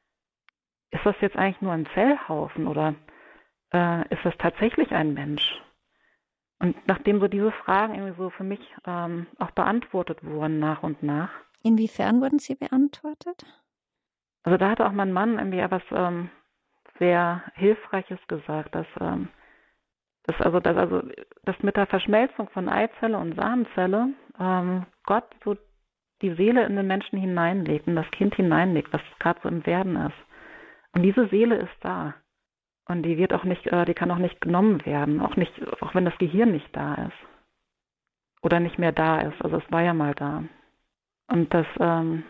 Ist das jetzt eigentlich nur ein Zellhaufen oder äh, ist das tatsächlich ein Mensch? Und nachdem so diese Fragen irgendwie so für mich ähm, auch beantwortet wurden nach und nach. Inwiefern wurden sie beantwortet? Also da hatte auch mein Mann irgendwie etwas ähm, sehr Hilfreiches gesagt, dass, ähm, dass also dass also dass mit der Verschmelzung von Eizelle und Samenzelle ähm, Gott so die Seele in den Menschen hineinlegt, in das Kind hineinlegt, was gerade so im Werden ist. Und diese Seele ist da. Und die wird auch nicht, äh, die kann auch nicht genommen werden, auch nicht, auch wenn das Gehirn nicht da ist. Oder nicht mehr da ist. Also es war ja mal da. Und dass, ähm,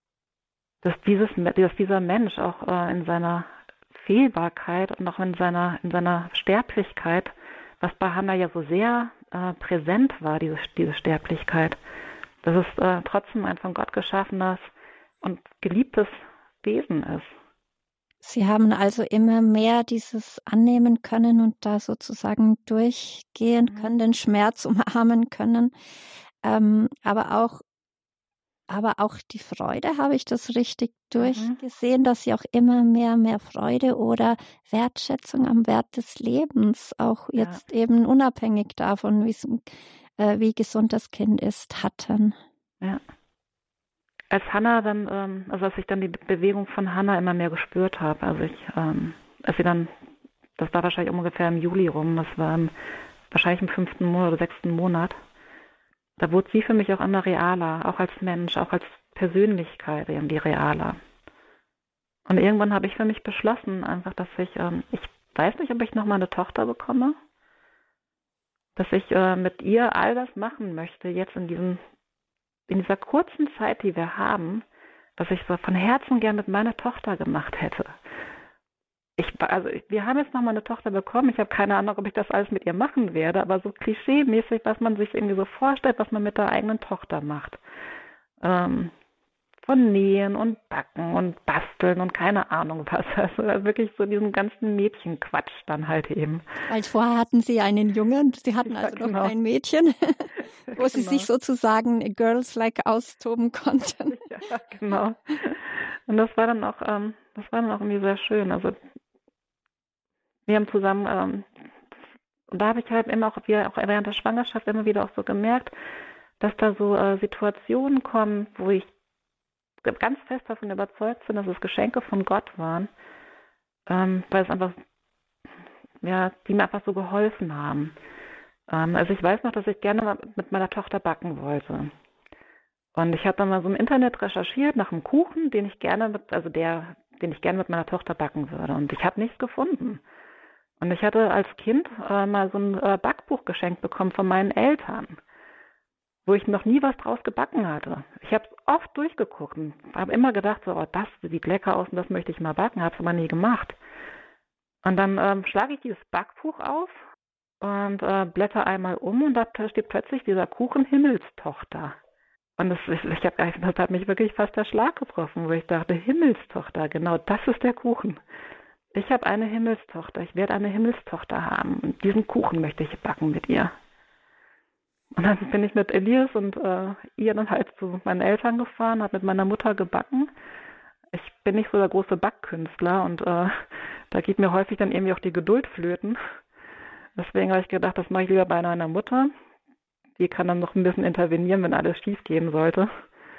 dass dieses, dass dieser Mensch auch äh, in seiner Fehlbarkeit und auch in seiner, in seiner Sterblichkeit, was bei Hannah ja so sehr äh, präsent war, diese, diese Sterblichkeit, dass es äh, trotzdem ein von Gott geschaffenes und geliebtes Wesen ist. Sie haben also immer mehr dieses annehmen können und da sozusagen durchgehen können, den Schmerz umarmen können. Ähm, aber auch, aber auch die Freude, habe ich das richtig durchgesehen, mhm. dass Sie auch immer mehr, mehr Freude oder Wertschätzung am Wert des Lebens, auch ja. jetzt eben unabhängig davon, wie, äh, wie gesund das Kind ist, hatten. Ja. Als Hannah dann, ähm, also als ich dann die Bewegung von Hannah immer mehr gespürt habe, also ich, ähm, als sie dann, das war wahrscheinlich ungefähr im Juli rum, das war im, wahrscheinlich im fünften Monat oder sechsten Monat, da wurde sie für mich auch immer realer, auch als Mensch, auch als Persönlichkeit irgendwie realer. Und irgendwann habe ich für mich beschlossen, einfach, dass ich, ähm, ich weiß nicht, ob ich nochmal eine Tochter bekomme, dass ich äh, mit ihr all das machen möchte, jetzt in diesem in dieser kurzen Zeit, die wir haben, was ich so von Herzen gern mit meiner Tochter gemacht hätte. Ich, also wir haben jetzt nochmal eine Tochter bekommen. Ich habe keine Ahnung, ob ich das alles mit ihr machen werde, aber so klischee-mäßig, was man sich irgendwie so vorstellt, was man mit der eigenen Tochter macht. Ähm, von Nähen und Backen und Basteln und keine Ahnung was. Also wirklich so diesen ganzen Mädchenquatsch dann halt eben. Weil vorher hatten Sie einen Jungen, Sie hatten also ja, genau. noch ein Mädchen, wo genau. Sie sich sozusagen girls-like austoben konnten. Ja, genau. Und das war dann auch, ähm, das war dann auch irgendwie sehr schön. Also wir haben zusammen, ähm, und da habe ich halt immer auch, wir, auch während der Schwangerschaft immer wieder auch so gemerkt, dass da so äh, Situationen kommen, wo ich ganz fest davon überzeugt bin, dass es Geschenke von Gott waren, ähm, weil es einfach, ja, die mir einfach so geholfen haben. Ähm, also ich weiß noch, dass ich gerne mal mit meiner Tochter backen wollte. Und ich habe dann mal so im Internet recherchiert nach einem Kuchen, den ich gerne mit, also der, den ich gerne mit meiner Tochter backen würde. Und ich habe nichts gefunden. Und ich hatte als Kind äh, mal so ein äh, Backbuch geschenkt bekommen von meinen Eltern, wo ich noch nie was draus gebacken hatte. Ich habe oft durchgeguckt und habe immer gedacht, so, oh, das sieht lecker aus und das möchte ich mal backen, habe es aber nie gemacht. Und dann ähm, schlage ich dieses Backbuch auf und äh, blätter einmal um und da steht plötzlich dieser Kuchen Himmelstochter. Und das, ich, ich hab, das hat mich wirklich fast der Schlag getroffen, wo ich dachte, Himmelstochter, genau das ist der Kuchen. Ich habe eine Himmelstochter, ich werde eine Himmelstochter haben und diesen Kuchen möchte ich backen mit ihr. Und dann bin ich mit Elias und äh, ihr dann halt zu meinen Eltern gefahren, habe mit meiner Mutter gebacken. Ich bin nicht so der große Backkünstler und äh, da geht mir häufig dann irgendwie auch die Geduld flöten. Deswegen habe ich gedacht, das mache ich lieber bei meiner Mutter. Die kann dann noch ein bisschen intervenieren, wenn alles schief gehen sollte.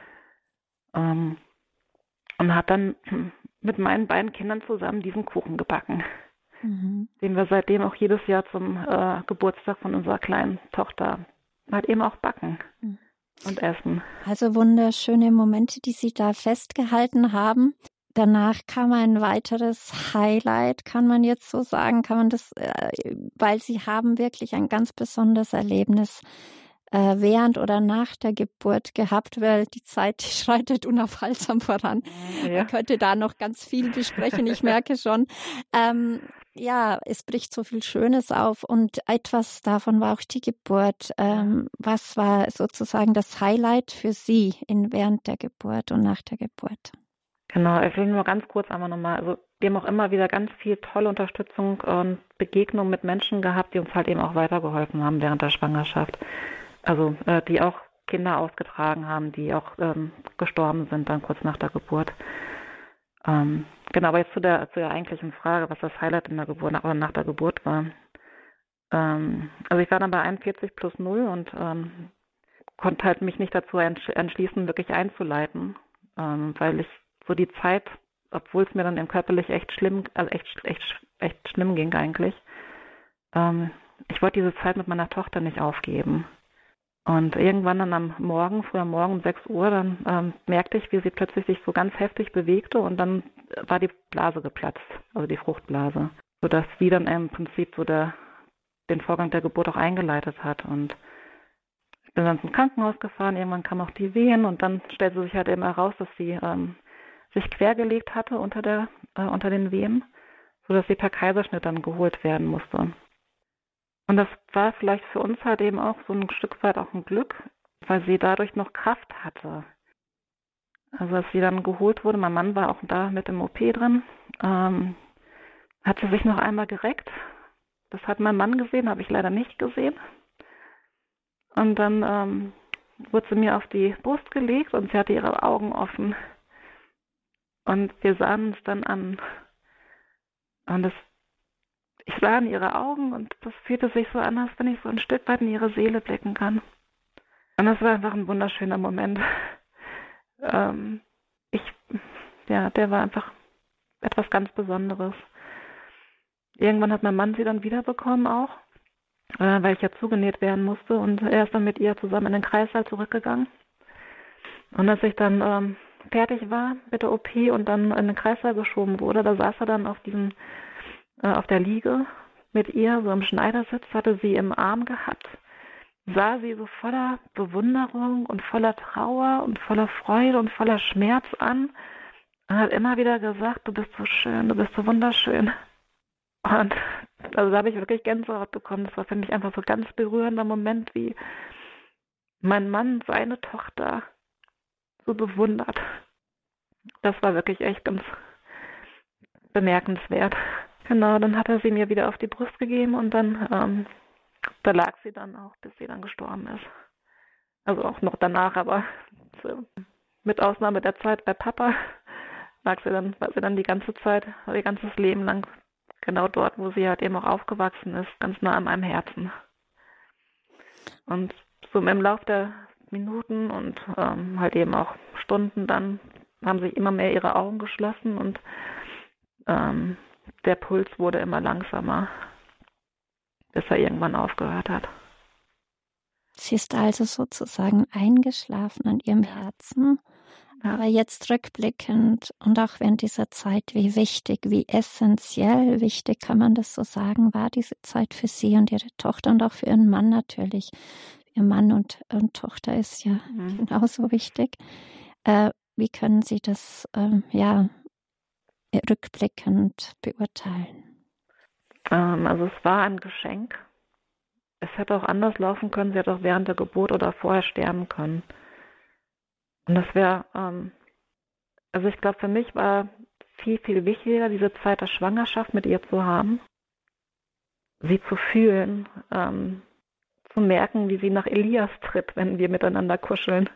Ähm, und habe dann mit meinen beiden Kindern zusammen diesen Kuchen gebacken, mhm. den wir seitdem auch jedes Jahr zum äh, Geburtstag von unserer kleinen Tochter halt eben auch backen mhm. und essen. Also wunderschöne Momente, die Sie da festgehalten haben. Danach kam ein weiteres Highlight, kann man jetzt so sagen, kann man das, äh, weil Sie haben wirklich ein ganz besonderes Erlebnis äh, während oder nach der Geburt gehabt, weil die Zeit schreitet unaufhaltsam voran. Ja. Man könnte da noch ganz viel besprechen, ich merke schon. Ähm, ja, es bricht so viel Schönes auf und etwas davon war auch die Geburt. Ähm, was war sozusagen das Highlight für Sie in, während der Geburt und nach der Geburt? Genau, ich will nur ganz kurz einmal nochmal, also wir haben auch immer wieder ganz viel tolle Unterstützung und Begegnungen mit Menschen gehabt, die uns halt eben auch weitergeholfen haben während der Schwangerschaft. Also äh, die auch Kinder ausgetragen haben, die auch ähm, gestorben sind dann kurz nach der Geburt. Ähm, genau, aber jetzt zu der, zu der eigentlichen Frage, was das Highlight in der Geburt oder nach der Geburt war. Ähm, also ich war dann bei einundvierzig plus null und ähm, konnte halt mich nicht dazu entschließen, wirklich einzuleiten, ähm, weil ich so die Zeit, obwohl es mir dann im körperlich echt schlimm, also echt, echt, echt schlimm ging eigentlich, ähm, ich wollte diese Zeit mit meiner Tochter nicht aufgeben. Und irgendwann dann am Morgen, früh am Morgen um sechs Uhr, dann ähm, merkte ich, wie sie plötzlich sich so ganz heftig bewegte und dann war die Blase geplatzt, also die Fruchtblase, sodass sie dann im Prinzip so der, den Vorgang der Geburt auch eingeleitet hat. Und ich bin dann zum Krankenhaus gefahren, irgendwann kam auch die Wehen und dann stellte sich halt eben heraus, dass sie ähm, sich quergelegt hatte unter, der, äh, unter den Wehen, sodass sie per Kaiserschnitt dann geholt werden musste. Und das war vielleicht für uns halt eben auch so ein Stück weit auch ein Glück, weil sie dadurch noch Kraft hatte. Also als sie dann geholt wurde, mein Mann war auch da mit im O P drin, ähm, hat sie sich noch einmal gereckt. Das hat mein Mann gesehen, habe ich leider nicht gesehen. Und dann ähm, wurde sie mir auf die Brust gelegt und sie hatte ihre Augen offen. Und wir sahen uns dann an. Und das Ich sah in ihre Augen und das fühlte sich so an, als wenn ich so ein Stück weit in ihre Seele blicken kann. Und das war einfach ein wunderschöner Moment. Ähm, ich, ja, der war einfach etwas ganz Besonderes. Irgendwann hat mein Mann sie dann wiederbekommen auch, äh, weil ich ja zugenäht werden musste und er ist dann mit ihr zusammen in den Kreissaal zurückgegangen. Und als ich dann ähm, fertig war mit der O P und dann in den Kreissaal geschoben wurde, da saß er dann auf diesem auf der Liege mit ihr, so im Schneidersitz, hatte sie im Arm gehabt, sah sie so voller Bewunderung und voller Trauer und voller Freude und voller Schmerz an und hat immer wieder gesagt, du bist so schön, du bist so wunderschön. Und also da habe ich wirklich Gänsehaut bekommen. Das war für mich einfach so ein ganz berührender Moment, wie mein Mann seine Tochter so bewundert. Das war wirklich echt ganz bemerkenswert. Genau, dann hat er sie mir wieder auf die Brust gegeben und dann, ähm, da lag sie dann auch, bis sie dann gestorben ist. Also auch noch danach, aber so, mit Ausnahme der Zeit bei Papa lag sie dann, war sie dann die ganze Zeit, ihr ganzes Leben lang genau dort, wo sie halt eben auch aufgewachsen ist, ganz nah an meinem Herzen. Und so im Lauf der Minuten und ähm, halt eben auch Stunden dann haben sich immer mehr ihre Augen geschlossen und ähm, der Puls wurde immer langsamer, bis er irgendwann aufgehört hat. Sie ist also sozusagen eingeschlafen an ihrem Herzen, ja. Aber jetzt rückblickend und auch während dieser Zeit, wie wichtig, wie essentiell wichtig, kann man das so sagen, war diese Zeit für Sie und Ihre Tochter und auch für Ihren Mann natürlich. Ihr Mann und, und Tochter ist ja mhm. genauso wichtig. Äh, wie können Sie das, ähm, ja, rückblickend beurteilen? Ähm, also es war ein Geschenk. Es hätte auch anders laufen können. Sie hätte auch während der Geburt oder vorher sterben können. Und das wäre, ähm, also ich glaube, für mich war viel, viel wichtiger, diese Zeit der Schwangerschaft mit ihr zu haben, sie zu fühlen, ähm, zu merken, wie sie nach Elias tritt, wenn wir miteinander kuscheln.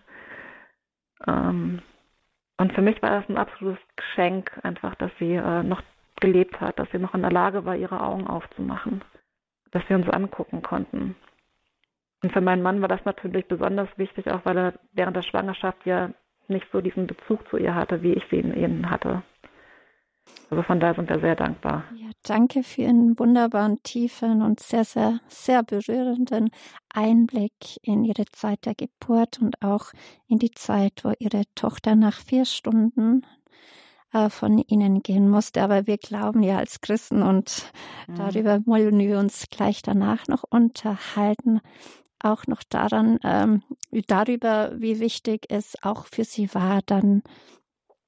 Ähm, und für mich war das ein absolutes Geschenk, einfach, dass sie äh, noch gelebt hat, dass sie noch in der Lage war, ihre Augen aufzumachen, dass wir uns angucken konnten. Und für meinen Mann war das natürlich besonders wichtig, auch weil er während der Schwangerschaft ja nicht so diesen Bezug zu ihr hatte, wie ich sie in ihnen hatte. Also von daher sind wir sehr dankbar. Ja, danke für Ihren wunderbaren, tiefen und sehr, sehr, sehr berührenden Einblick in Ihre Zeit der Geburt und auch in die Zeit, wo Ihre Tochter nach vier Stunden äh, von Ihnen gehen musste. Aber wir glauben ja als Christen und mhm. darüber wollen wir uns gleich danach noch unterhalten, auch noch daran, ähm, darüber, wie wichtig es auch für Sie war, dann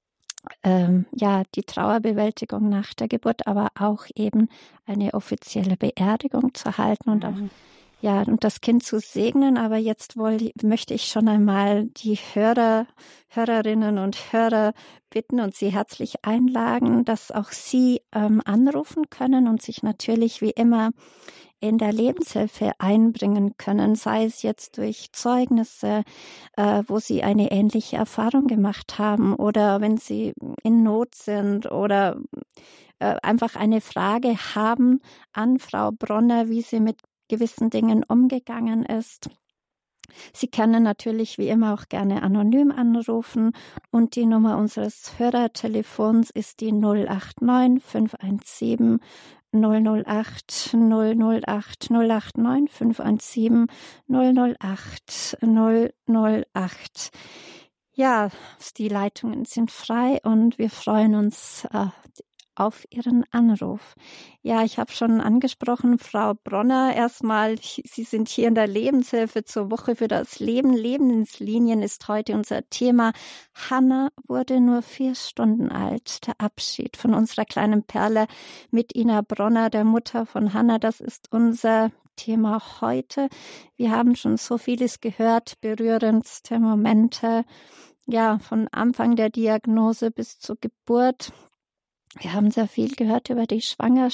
ähm, ja, die Trauerbewältigung nach der Geburt, aber auch eben eine offizielle Beerdigung zu halten und auch Mhm. ja, und das Kind zu segnen. Aber jetzt woll, möchte ich schon einmal die Hörer, Hörerinnen und Hörer bitten und Sie herzlich einladen, dass auch Sie ähm, anrufen können und sich natürlich wie immer in der Lebenshilfe einbringen können, sei es jetzt durch Zeugnisse, äh, wo Sie eine ähnliche Erfahrung gemacht haben oder wenn Sie in Not sind oder äh, einfach eine Frage haben an Frau Bronner, wie sie mit gewissen Dingen umgegangen ist. Sie können natürlich wie immer auch gerne anonym anrufen und die Nummer unseres Hörertelefons ist die null acht neun fünf eins sieben null null acht null null acht null acht neun fünf eins sieben null null acht null null acht. Ja, die Leitungen sind frei und wir freuen uns äh, auf Ihren Anruf. Ja, ich habe schon angesprochen, Frau Bronner, erstmal, Sie sind hier in der Lebenshilfe zur Woche für das Leben. Lebenslinien ist heute unser Thema. Hannah wurde nur vier Stunden alt. Der Abschied von unserer kleinen Perle mit Ina Bronner, der Mutter von Hannah, das ist unser Thema heute. Wir haben schon so vieles gehört, berührendste Momente, ja, von Anfang der Diagnose bis zur Geburt. Wir haben sehr viel gehört über die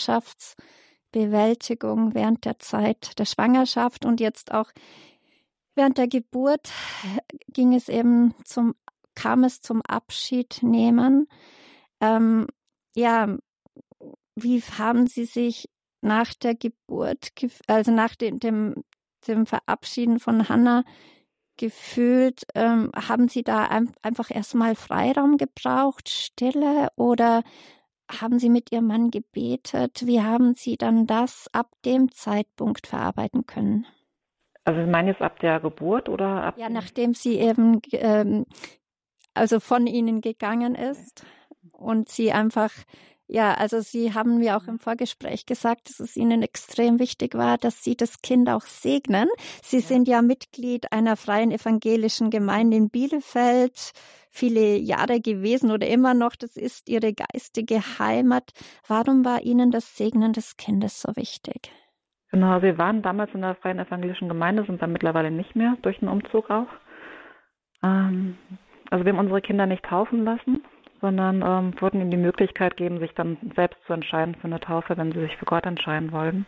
Schwangerschaftsbewältigung während der Zeit der Schwangerschaft und jetzt auch während der Geburt ging es eben zum, kam es zum Abschiednehmen. Ähm, ja, wie haben Sie sich nach der Geburt, also nach dem, dem, dem Verabschieden von Hannah gefühlt? Ähm, haben Sie da ein, einfach erstmal Freiraum gebraucht, Stille oder haben Sie mit Ihrem Mann gebetet? Wie haben Sie dann das ab dem Zeitpunkt verarbeiten können? Also ich meine jetzt ab der Geburt oder ab? Ja, nachdem sie eben ähm, also von Ihnen gegangen ist und Sie einfach, ja, also Sie haben mir auch im Vorgespräch gesagt, dass es Ihnen extrem wichtig war, dass Sie das Kind auch segnen. Sie Ja. sind ja Mitglied einer freien evangelischen Gemeinde in Bielefeld, viele Jahre gewesen oder immer noch. Das ist Ihre geistige Heimat. Warum war Ihnen das Segnen des Kindes so wichtig? Genau, wir waren damals in der freien evangelischen Gemeinde, sind dann mittlerweile nicht mehr, durch den Umzug auch. Ähm, also wir haben unsere Kinder nicht taufen lassen, sondern ähm, wollten ihnen die Möglichkeit geben, sich dann selbst zu entscheiden für eine Taufe, wenn sie sich für Gott entscheiden wollen.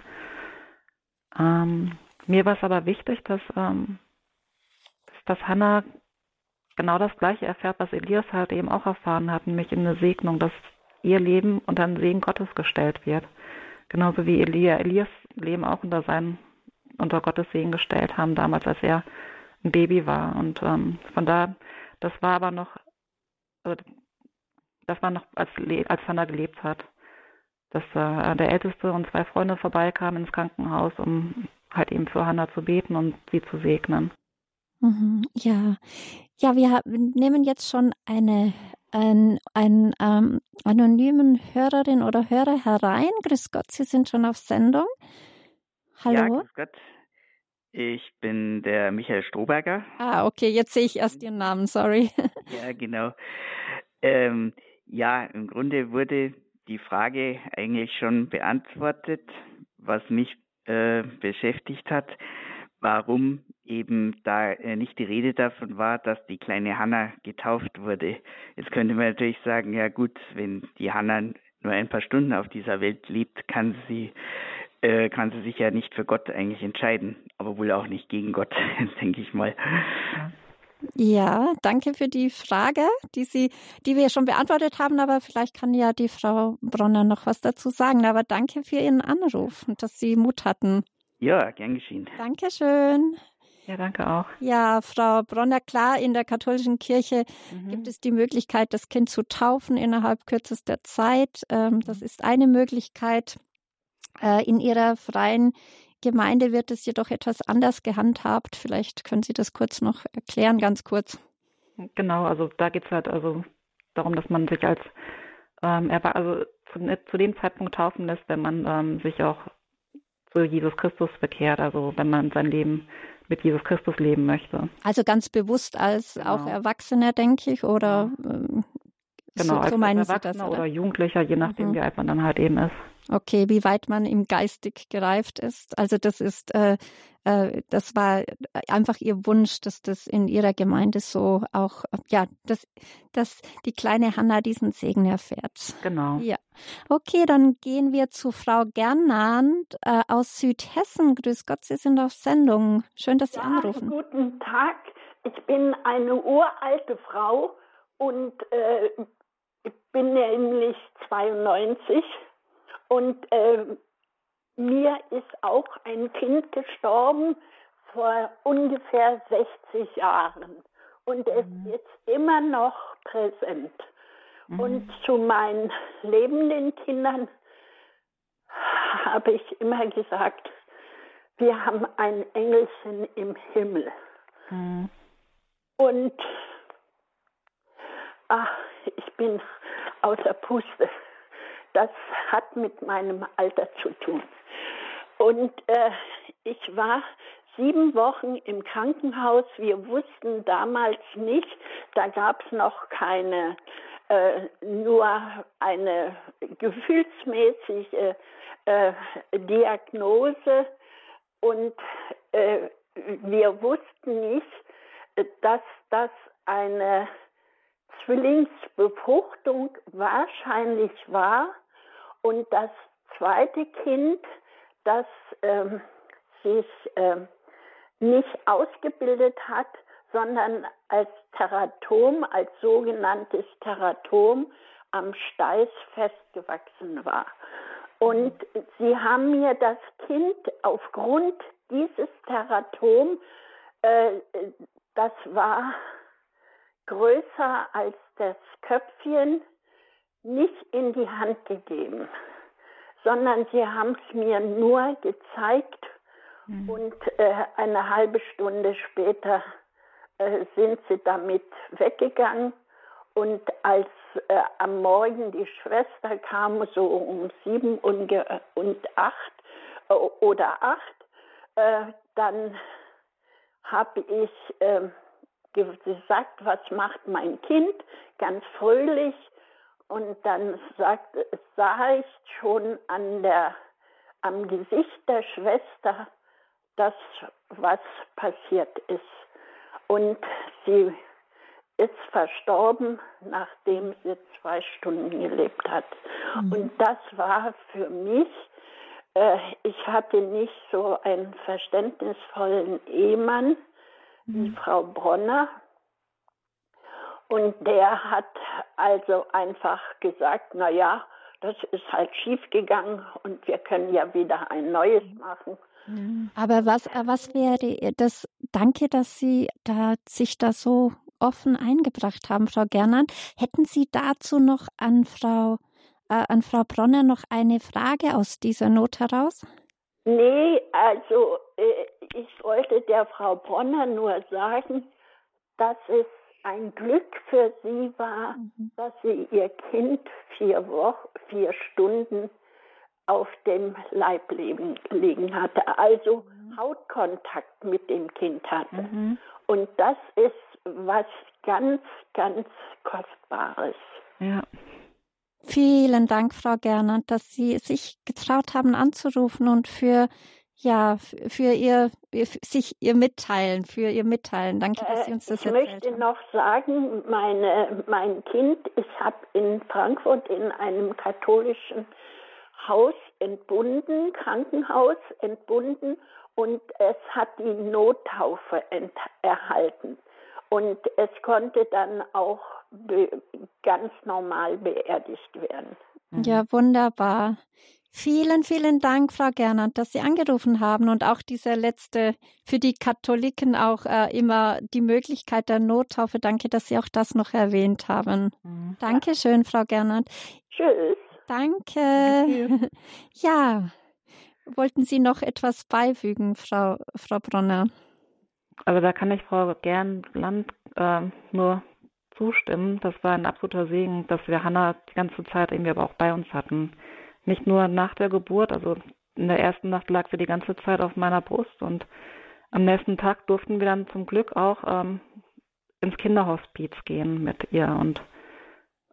Ähm, mir war es aber wichtig, dass, ähm, dass Hannah genau das Gleiche erfährt, was Elias halt eben auch erfahren hat, nämlich in eine Segnung, dass ihr Leben unter den Segen Gottes gestellt wird. Genauso wie Elia, Elias Leben auch unter seinen, unter Gottes Segen gestellt haben, damals, als er ein Baby war. Und ähm, von da, das war aber noch, also das war noch, als, als Hannah gelebt hat, dass äh, der Älteste und zwei Freunde vorbeikamen ins Krankenhaus, um halt eben für Hannah zu beten und sie zu segnen. Mhm, ja, ja, wir nehmen jetzt schon eine, ein, einen ähm, anonymen Hörerin oder Hörer herein. Grüß Gott, Sie sind schon auf Sendung. Hallo? Ja, grüß Gott. Ich bin der Michael Strohberger. Ah, okay, jetzt sehe ich erst Ihren Namen, sorry. Ja, genau. Ähm, ja, im Grunde wurde die Frage eigentlich schon beantwortet, was mich äh, beschäftigt hat, warum eben da äh, nicht die Rede davon war, dass die kleine Hannah getauft wurde. Jetzt könnte man natürlich sagen, ja gut, wenn die Hannah nur ein paar Stunden auf dieser Welt lebt, kann sie äh, kann sie sich ja nicht für Gott eigentlich entscheiden, aber wohl auch nicht gegen Gott, denke ich mal. Ja, danke für die Frage, die Sie, die wir schon beantwortet haben, aber vielleicht kann ja die Frau Bronner noch was dazu sagen. Aber danke für Ihren Anruf und dass Sie Mut hatten. Ja, gern geschehen. Dankeschön. Ja, danke auch. Ja, Frau Bronner, klar, in der katholischen Kirche Mhm. gibt es die Möglichkeit, das Kind zu taufen innerhalb kürzester Zeit. Ähm, das ist eine Möglichkeit. Äh, in Ihrer freien Gemeinde wird es jedoch etwas anders gehandhabt. Vielleicht können Sie das kurz noch erklären, ganz kurz. Genau, also da geht es halt also darum, dass man sich als ähm, also zu, zu dem Zeitpunkt taufen lässt, wenn man ähm, sich auch zu Jesus Christus bekehrt, also wenn man sein Leben mit Jesus Christus leben möchte. Also ganz bewusst als Genau. auch Erwachsener, denke ich, oder ähm, Genau, so, als so meinen Sie das, Erwachsener oder? oder Jugendlicher, je nachdem, Mhm. wie alt man dann halt eben ist. Okay, wie weit man im geistig gereift ist. Also das ist, äh, äh, das war einfach Ihr Wunsch, dass das in Ihrer Gemeinde so auch, äh, ja, dass, dass die kleine Hanna diesen Segen erfährt. Genau. Ja. Okay, dann gehen wir zu Frau Gernand äh, aus Südhessen. Grüß Gott, Sie sind auf Sendung. Schön, dass Sie Ja, anrufen. guten Tag. Ich bin eine uralte Frau und äh, ich bin nämlich zweiundneunzig und äh, mir ist auch ein Kind gestorben vor ungefähr sechzig Jahren und es Mhm. ist immer noch präsent. Mhm. Und zu meinen lebenden Kindern habe ich immer gesagt, wir haben ein Engelchen im Himmel. Mhm. Und ach, ich bin außer Puste. Das hat mit meinem Alter zu tun. Und äh, ich war sieben Wochen im Krankenhaus. Wir wussten damals nicht, da gab es noch keine, äh, nur eine gefühlsmäßige äh, Diagnose. Und äh, wir wussten nicht, dass das eine Zwillingsbefruchtung wahrscheinlich war und das zweite Kind, das ähm, sich ähm, nicht ausgebildet hat, sondern als Teratom, als sogenanntes Teratom am Steiß festgewachsen war. Und sie haben mir das Kind aufgrund dieses Teratom, äh, das war größer als das Köpfchen, nicht in die Hand gegeben, sondern sie haben es mir nur gezeigt. Mhm. Und äh, eine halbe Stunde später äh, sind sie damit weggegangen. Und als äh, am Morgen die Schwester kam, so um sieben und, und acht äh, oder acht, äh, dann habe ich äh, gesagt, was macht mein Kind, ganz fröhlich. Und dann sagt, sah ich schon an der, am Gesicht der Schwester, das, was passiert ist. Und sie ist verstorben, nachdem sie zwei Stunden gelebt hat. Mhm. Und das war für mich, äh, ich hatte nicht so einen verständnisvollen Ehemann wie mhm. Frau Bronner. Und der hat also einfach gesagt, na ja, das ist halt schief gegangen und wir können ja wieder ein neues machen. Aber was, was wäre das? Danke, dass Sie da sich da so offen eingebracht haben, Frau Gernand. Hätten Sie dazu noch an Frau, äh, an Frau Bronner noch eine Frage aus dieser Not heraus? Nee, also äh, ich wollte der Frau Bronner nur sagen, dass es ein Glück für sie war, mhm. dass sie ihr Kind vier Wochen, vier Stunden auf dem Leib legen, liegen hatte, also mhm. Hautkontakt mit dem Kind hatte. Mhm. Und das ist was ganz, ganz Kostbares. Ja. Vielen Dank, Frau Gernand, dass Sie sich getraut haben anzurufen und für ja für ihr sich ihr Mitteilen, für ihr Mitteilen. Danke, dass Sie uns das ich erzählt möchte haben. noch sagen, meine, mein Kind, ich habe in Frankfurt in einem katholischen Haus entbunden, Krankenhaus entbunden, und es hat die Nottaufe ent- erhalten. Und es konnte dann auch be- ganz normal beerdigt werden. Ja, wunderbar. Vielen, vielen Dank, Frau Gernand, dass Sie angerufen haben, und auch diese letzte, für die Katholiken auch äh, immer die Möglichkeit der Nottaufe. Danke, dass Sie auch das noch erwähnt haben. Mhm. Dankeschön, ja. Frau Gernand. Tschüss. Danke. Danke. Ja, wollten Sie noch etwas beifügen, Frau, Frau Bronner? Also da kann ich Frau Gernand äh, nur zustimmen. Das war ein absoluter Segen, dass wir Hannah die ganze Zeit irgendwie aber auch bei uns hatten. Nicht nur nach der Geburt, also in der ersten Nacht lag sie die ganze Zeit auf meiner Brust, und am nächsten Tag durften wir dann zum Glück auch ähm, ins Kinderhospiz gehen mit ihr. Und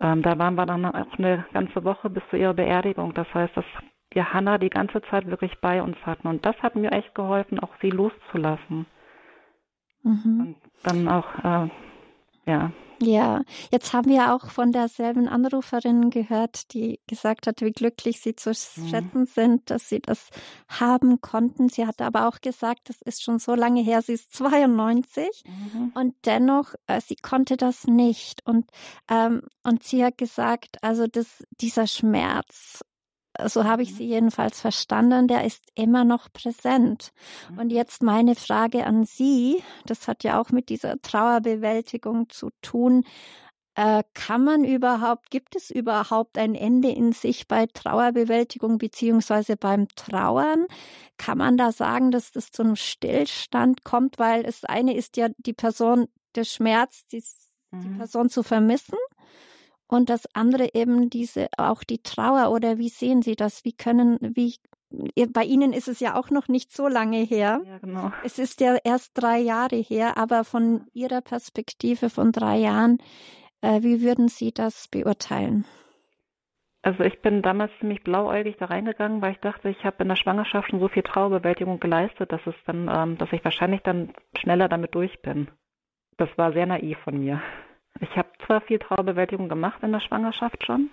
Ähm, da waren wir dann auch eine ganze Woche bis zu ihrer Beerdigung. Das heißt, dass wir Hannah die ganze Zeit wirklich bei uns hatten. Und das hat mir echt geholfen, auch sie loszulassen. Mhm. Und dann auch, äh, ja. Ja, jetzt haben wir auch von derselben Anruferin gehört, die gesagt hat, wie glücklich sie zu schätzen mhm. sind, dass sie das haben konnten. Sie hat aber auch gesagt, das ist schon so lange her, sie ist zweiundneunzig mhm. und dennoch, äh, sie konnte das nicht. Und, ähm, und sie hat gesagt, also das, dieser Schmerz, so habe ich sie jedenfalls verstanden, der ist immer noch präsent. Und jetzt meine Frage an Sie, das hat ja auch mit dieser Trauerbewältigung zu tun. Äh, kann man überhaupt, gibt es überhaupt ein Ende in sich bei Trauerbewältigung beziehungsweise beim Trauern? Kann man da sagen, dass das zu einem Stillstand kommt? Weil das eine ist ja die Person, der Schmerz, die, mhm. die Person zu vermissen. Und das andere eben diese, auch die Trauer, oder wie sehen Sie das? Wie können, wie, bei Ihnen ist es ja auch noch nicht so lange her. Ja, genau. Es ist ja erst drei Jahre her, aber von Ihrer Perspektive von drei Jahren, äh, wie würden Sie das beurteilen? Also ich bin damals ziemlich blauäugig da reingegangen, weil ich dachte, ich habe in der Schwangerschaft schon so viel Trauerbewältigung geleistet, dass es dann, ähm, dass ich wahrscheinlich dann schneller damit durch bin. Das war sehr naiv von mir. Ich habe zwar viel Trauerbewältigung gemacht in der Schwangerschaft schon,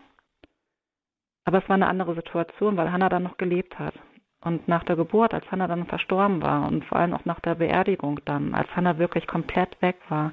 aber es war eine andere Situation, weil Hannah dann noch gelebt hat. Und nach der Geburt, als Hannah dann verstorben war und vor allem auch nach der Beerdigung dann, als Hannah wirklich komplett weg war,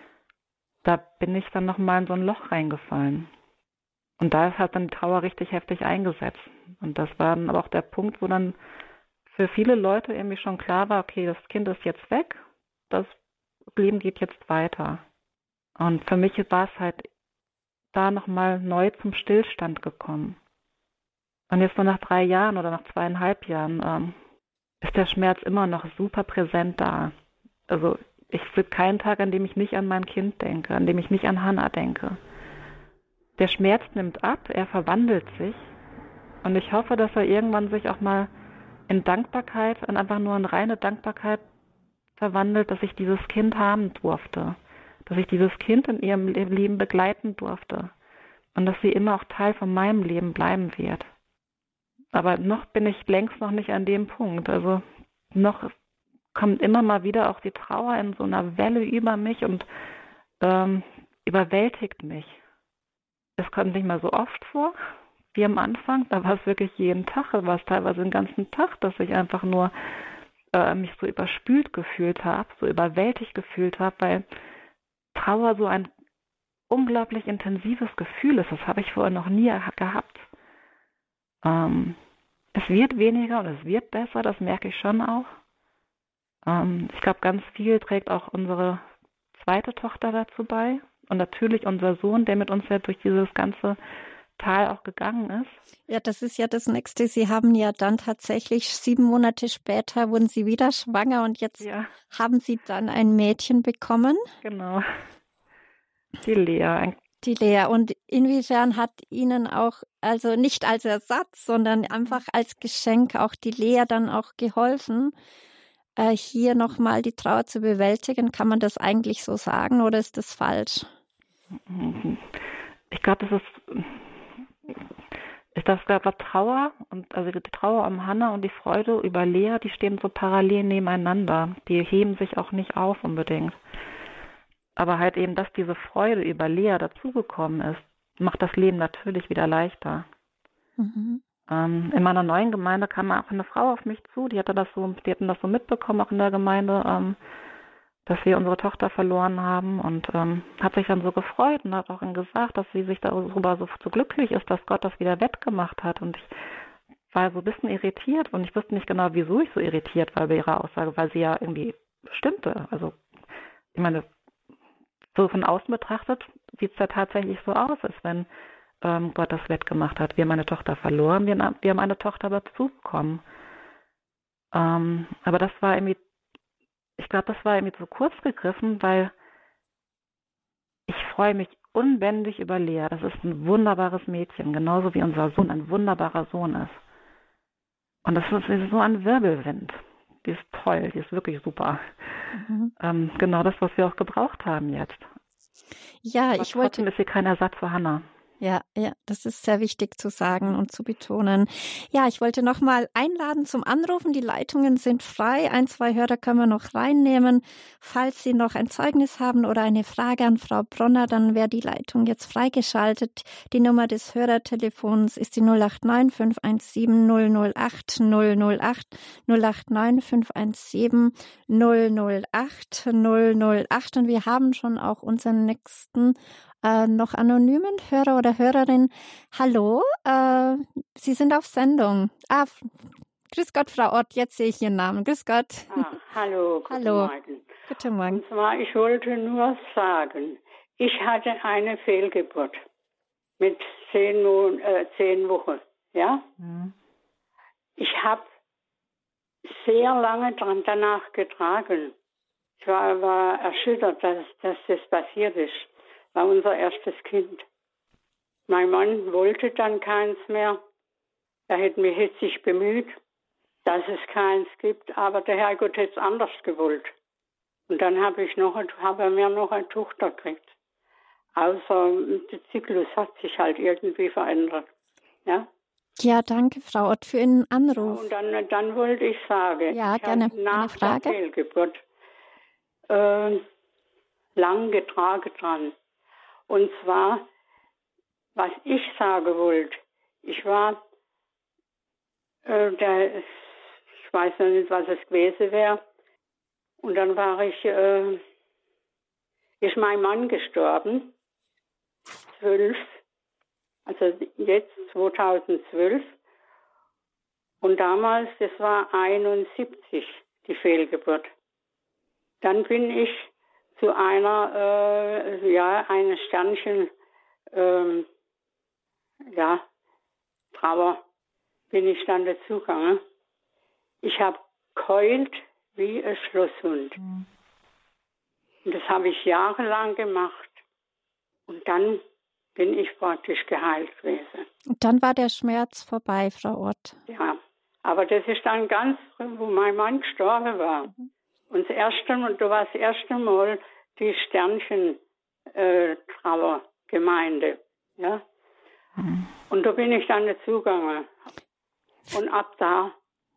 da bin ich dann nochmal in so ein Loch reingefallen. Und da hat dann die Trauer richtig heftig eingesetzt. Und das war dann aber auch der Punkt, wo dann für viele Leute irgendwie schon klar war, okay, das Kind ist jetzt weg, das Leben geht jetzt weiter. Und für mich war es halt da nochmal neu zum Stillstand gekommen. Und jetzt nur nach drei Jahren oder nach zweieinhalb Jahren ähm, ist der Schmerz immer noch super präsent da. Also ich gibt keinen Tag, an dem ich nicht an mein Kind denke, an dem ich nicht an Hannah denke. Der Schmerz nimmt ab, er verwandelt sich. Und ich hoffe, dass er irgendwann sich auch mal in Dankbarkeit, in einfach nur in reine Dankbarkeit verwandelt, dass ich dieses Kind haben durfte. Dass ich dieses Kind in ihrem Leben begleiten durfte und dass sie immer auch Teil von meinem Leben bleiben wird. Aber noch bin ich längst noch nicht an dem Punkt. Also noch kommt immer mal wieder auch die Trauer in so einer Welle über mich und ähm, überwältigt mich. Es kommt nicht mal so oft vor wie am Anfang. Da war es wirklich jeden Tag, da war es teilweise den ganzen Tag, dass ich einfach nur äh, mich so überspült gefühlt habe, so überwältigt gefühlt habe, weil Trauer so ein unglaublich intensives Gefühl ist. Das habe ich vorher noch nie gehabt. Ähm, es wird weniger und es wird besser, das merke ich schon auch. Ähm, ich glaube, ganz viel trägt auch unsere zweite Tochter dazu bei. Und natürlich unser Sohn, der mit uns ja durch dieses ganze Tal auch gegangen ist. Ja, das ist ja das Nächste. Sie haben ja dann tatsächlich sieben Monate später wurden Sie wieder schwanger und jetzt ja. haben Sie dann ein Mädchen bekommen. Genau. Die Lea. Die Lea. Und inwiefern hat Ihnen auch, also nicht als Ersatz, sondern einfach als Geschenk auch die Lea dann auch geholfen, äh, hier nochmal die Trauer zu bewältigen? Kann man das eigentlich so sagen oder ist das falsch? Ich glaube, das ist... Ich glaube, es gab Trauer, und also die Trauer um Hannah und die Freude über Lea, die stehen so parallel nebeneinander. Die heben sich auch nicht auf unbedingt. Aber halt eben, dass diese Freude über Lea dazugekommen ist, macht das Leben natürlich wieder leichter. Mhm. Ähm, in meiner neuen Gemeinde kam auch eine Frau auf mich zu, die hatte das so, die hatten das so mitbekommen, auch in der Gemeinde, ähm, dass wir unsere Tochter verloren haben und ähm, hat sich dann so gefreut und hat auch gesagt, dass sie sich darüber so, so glücklich ist, dass Gott das wieder wettgemacht hat. Und ich war so ein bisschen irritiert und ich wusste nicht genau, wieso ich so irritiert war bei ihrer Aussage, weil sie ja irgendwie stimmte. Also ich meine, so von außen betrachtet sieht es ja tatsächlich so aus, als wenn ähm, Gott das wettgemacht hat. Wir haben eine Tochter verloren, wir, wir haben eine Tochter dazu bekommen. Ähm, aber das war irgendwie Ich glaube, das war irgendwie zu kurz gegriffen, weil ich freue mich unbändig über Lea. Das ist ein wunderbares Mädchen, genauso wie unser Sohn ein wunderbarer Sohn ist. Und das ist so ein Wirbelwind. Die ist toll, die ist wirklich super. Mhm. Ähm, genau das, was wir auch gebraucht haben jetzt. Ja, Aber ich wollte... Trotzdem ist sie kein Ersatz für Hannah. Ja, ja, das ist sehr wichtig zu sagen und zu betonen. Ja, ich wollte noch mal einladen zum Anrufen. Die Leitungen sind frei. Ein, zwei Hörer können wir noch reinnehmen. Falls Sie noch ein Zeugnis haben oder eine Frage an Frau Bronner, dann wäre die Leitung jetzt freigeschaltet. Die Nummer des Hörertelefons ist die null acht neun fünf eins sieben null null acht null null acht, null acht neun fünf eins sieben null null acht null null acht. Und wir haben schon auch unseren nächsten Äh, noch anonymen Hörer oder Hörerin. Hallo, äh, Sie sind auf Sendung. Ah, f- grüß Gott, Frau Ott, jetzt sehe ich Ihren Namen. Grüß Gott. Ah, hallo, guten Hallo. Morgen. Guten Morgen. Und zwar, ich wollte nur sagen, ich hatte eine Fehlgeburt mit zehn, Mon äh, zehn Wochen. Ja? Mhm. Ich habe sehr lange dran danach getragen. Ich war, war erschüttert, dass, dass das passiert ist. War unser erstes Kind. Mein Mann wollte dann keins mehr. Er hätte mich hitzig bemüht, dass es keins gibt, aber der Herrgott hätte es anders gewollt. Und dann habe ich noch, habe er mir noch eine Tochter gekriegt. Außer der Zyklus hat sich halt irgendwie verändert. Ja, Ja, danke, Frau Ott, für Ihren Anruf. und dann, dann wollte ich sagen, Ja, ich gerne. habe nach Eine Frage? der Fehlgeburt äh, lang getragen dran. Und zwar, was ich sagen wollte, ich war, äh, der, ich weiß noch nicht, was es gewesen wäre, und dann war ich, äh, ist mein Mann gestorben, zwölf, also jetzt zweitausendzwölf, und damals, das war einundsiebzig, die Fehlgeburt. Dann bin ich zu einer, äh, ja, eines Sternchen, ähm, ja, Trauer, bin ich dann dazugegangen. Ich habe geheult wie ein Schlosshund. Mhm. Und das habe ich jahrelang gemacht. Und dann bin ich praktisch geheilt gewesen. Und dann war der Schmerz vorbei, Frau Ott. Ja, aber das ist dann ganz, wo mein Mann gestorben war. Mhm. Und das erste, und da war das erste Mal die Sternchen-Trauergemeinde. Ja? Mhm. Und da bin ich dann dazugegangen. Und ab da,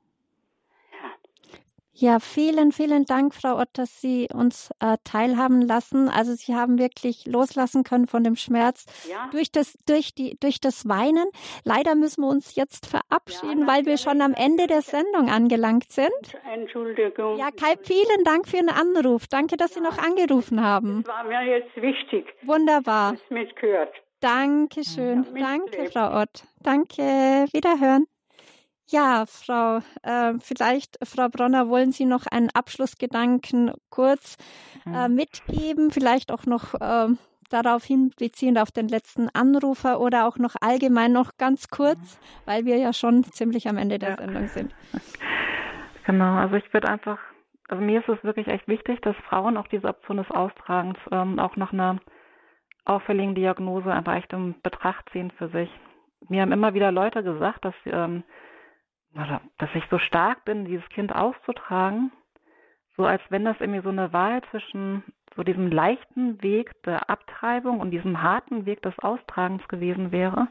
Ja, vielen, vielen Dank, Frau Ott, dass Sie uns äh, teilhaben lassen. Also Sie haben wirklich loslassen können von dem Schmerz ja, durch das, durch die, durch das Weinen. Leider müssen wir uns jetzt verabschieden, Ja, weil wir schon am Ende der Sendung angelangt sind. Entschuldigung. Ja, Kai, vielen Dank für den Anruf. Danke, dass Sie noch angerufen haben. Das war mir jetzt wichtig, Wunderbar. dass mitgehört. Dankeschön. Ja, Danke, mitgelebt. Frau Ott. Danke. Wiederhören. Ja, Frau, äh, vielleicht, Frau Bronner, wollen Sie noch einen Abschlussgedanken kurz äh, mitgeben? Vielleicht auch noch äh, darauf hin beziehend auf den letzten Anrufer oder auch noch allgemein noch ganz kurz, weil wir ja schon ziemlich am Ende der Ja. Sendung sind. Genau, also ich würde einfach, also mir ist es wirklich echt wichtig, dass Frauen auch diese Option des Austragens ähm, auch nach einer auffälligen Diagnose einfach echt in Betracht ziehen für sich. Mir haben immer wieder Leute gesagt, dass, ähm, oder, dass ich so stark bin, dieses Kind auszutragen, so als wenn das irgendwie so eine Wahl zwischen so diesem leichten Weg der Abtreibung und diesem harten Weg des Austragens gewesen wäre.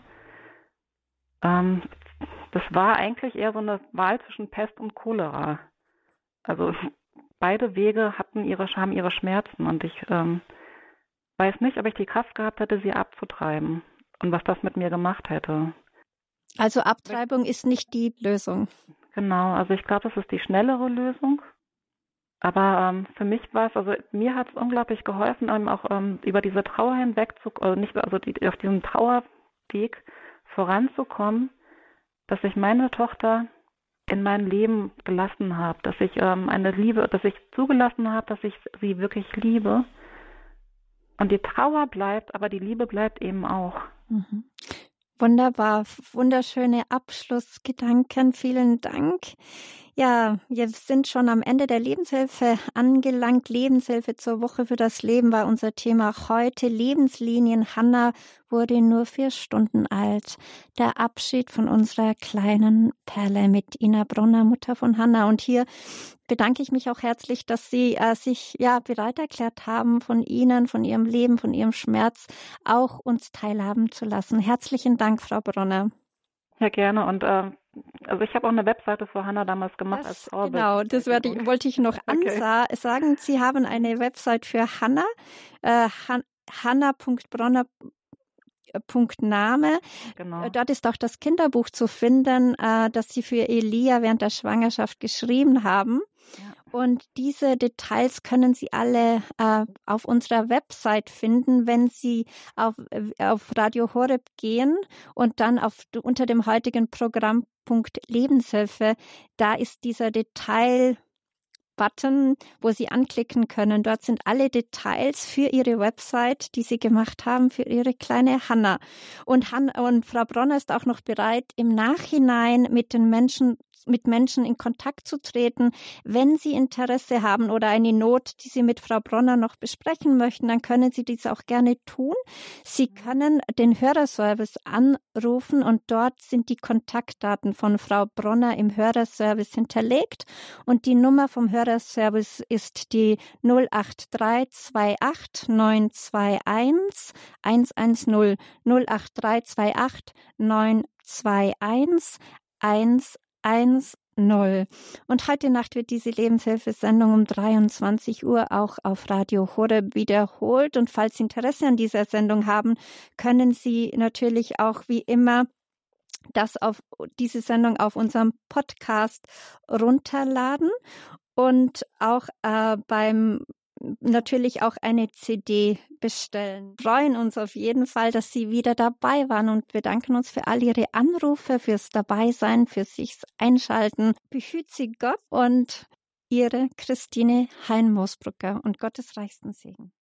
Ähm, das war eigentlich eher so eine Wahl zwischen Pest und Cholera. Also beide Wege hatten ihre, haben ihre Schmerzen und ich ähm, weiß nicht, ob ich die Kraft gehabt hätte, sie abzutreiben und was das mit mir gemacht hätte. Also Abtreibung ist nicht die Lösung. Genau, also ich glaube, das ist die schnellere Lösung. Aber ähm, für mich war es, also mir hat es unglaublich geholfen, ähm, auch ähm, über diese Trauer hinweg zu, also nicht, also die, auf diesem Trauerweg voranzukommen, dass ich meine Tochter in mein Leben gelassen habe, dass ich ähm, eine Liebe, dass ich zugelassen habe, dass ich sie wirklich liebe. Und die Trauer bleibt, aber die Liebe bleibt eben auch. Mhm. Wunderbar, wunderschöne Abschlussgedanken. Vielen Dank. Ja, wir sind schon am Ende der Lebenshilfe angelangt. Lebenshilfe zur Woche für das Leben war unser Thema heute. Lebenslinien. Hannah wurde nur vier Stunden alt. Der Abschied von unserer kleinen Perle mit Ina Bronner, Mutter von Hannah. Und hier bedanke ich mich auch herzlich, dass Sie äh, sich ja bereit erklärt haben, von Ihnen, von Ihrem Leben, von Ihrem Schmerz auch uns teilhaben zu lassen. Herzlichen Dank, Frau Bronner. Ja, gerne. Und äh, also ich habe auch eine Webseite für Hannah damals gemacht. Das, als Orbit. Genau, das werde ich, wollte ich noch Okay. ansagen. Sie haben eine Website für Hannah, äh, han, hannah punkt bronner punkt name. Genau. Dort ist auch das Kinderbuch zu finden, äh, das Sie für Elia während der Schwangerschaft geschrieben haben. Ja. Und diese Details können Sie alle äh, auf unserer Website finden, wenn Sie auf, auf Radio Horeb gehen und dann auf, unter dem heutigen Programmpunkt Lebenshilfe, da ist dieser Detail Button, wo Sie anklicken können. Dort sind alle Details für Ihre Website, die Sie gemacht haben, für Ihre kleine Hannah. Und, Han- und Frau Bronner ist auch noch bereit, im Nachhinein mit den Menschen mit Menschen in Kontakt zu treten. Wenn Sie Interesse haben oder eine Not, die Sie mit Frau Bronner noch besprechen möchten, dann können Sie dies auch gerne tun. Sie können den Hörerservice anrufen und dort sind die Kontaktdaten von Frau Bronner im Hörerservice hinterlegt und die Nummer vom Hörerservice ist die null acht drei zwei acht neun zwei eins eins eins null null acht drei zwei acht neun zwei eins eins eins null. Und heute Nacht wird diese Lebenshilfesendung um dreiundzwanzig Uhr auch auf Radio Horeb wiederholt. Und falls Sie Interesse an dieser Sendung haben, können Sie natürlich auch wie immer das auf diese Sendung auf unserem Podcast runterladen und auch äh, beim natürlich auch eine C D bestellen. Wir freuen uns auf jeden Fall, dass Sie wieder dabei waren und bedanken uns für all Ihre Anrufe, fürs Dabeisein, fürs sich Einschalten. Behüt Sie Gott und Ihre Christine Hein-Moosbrucker und Gottes reichsten Segen.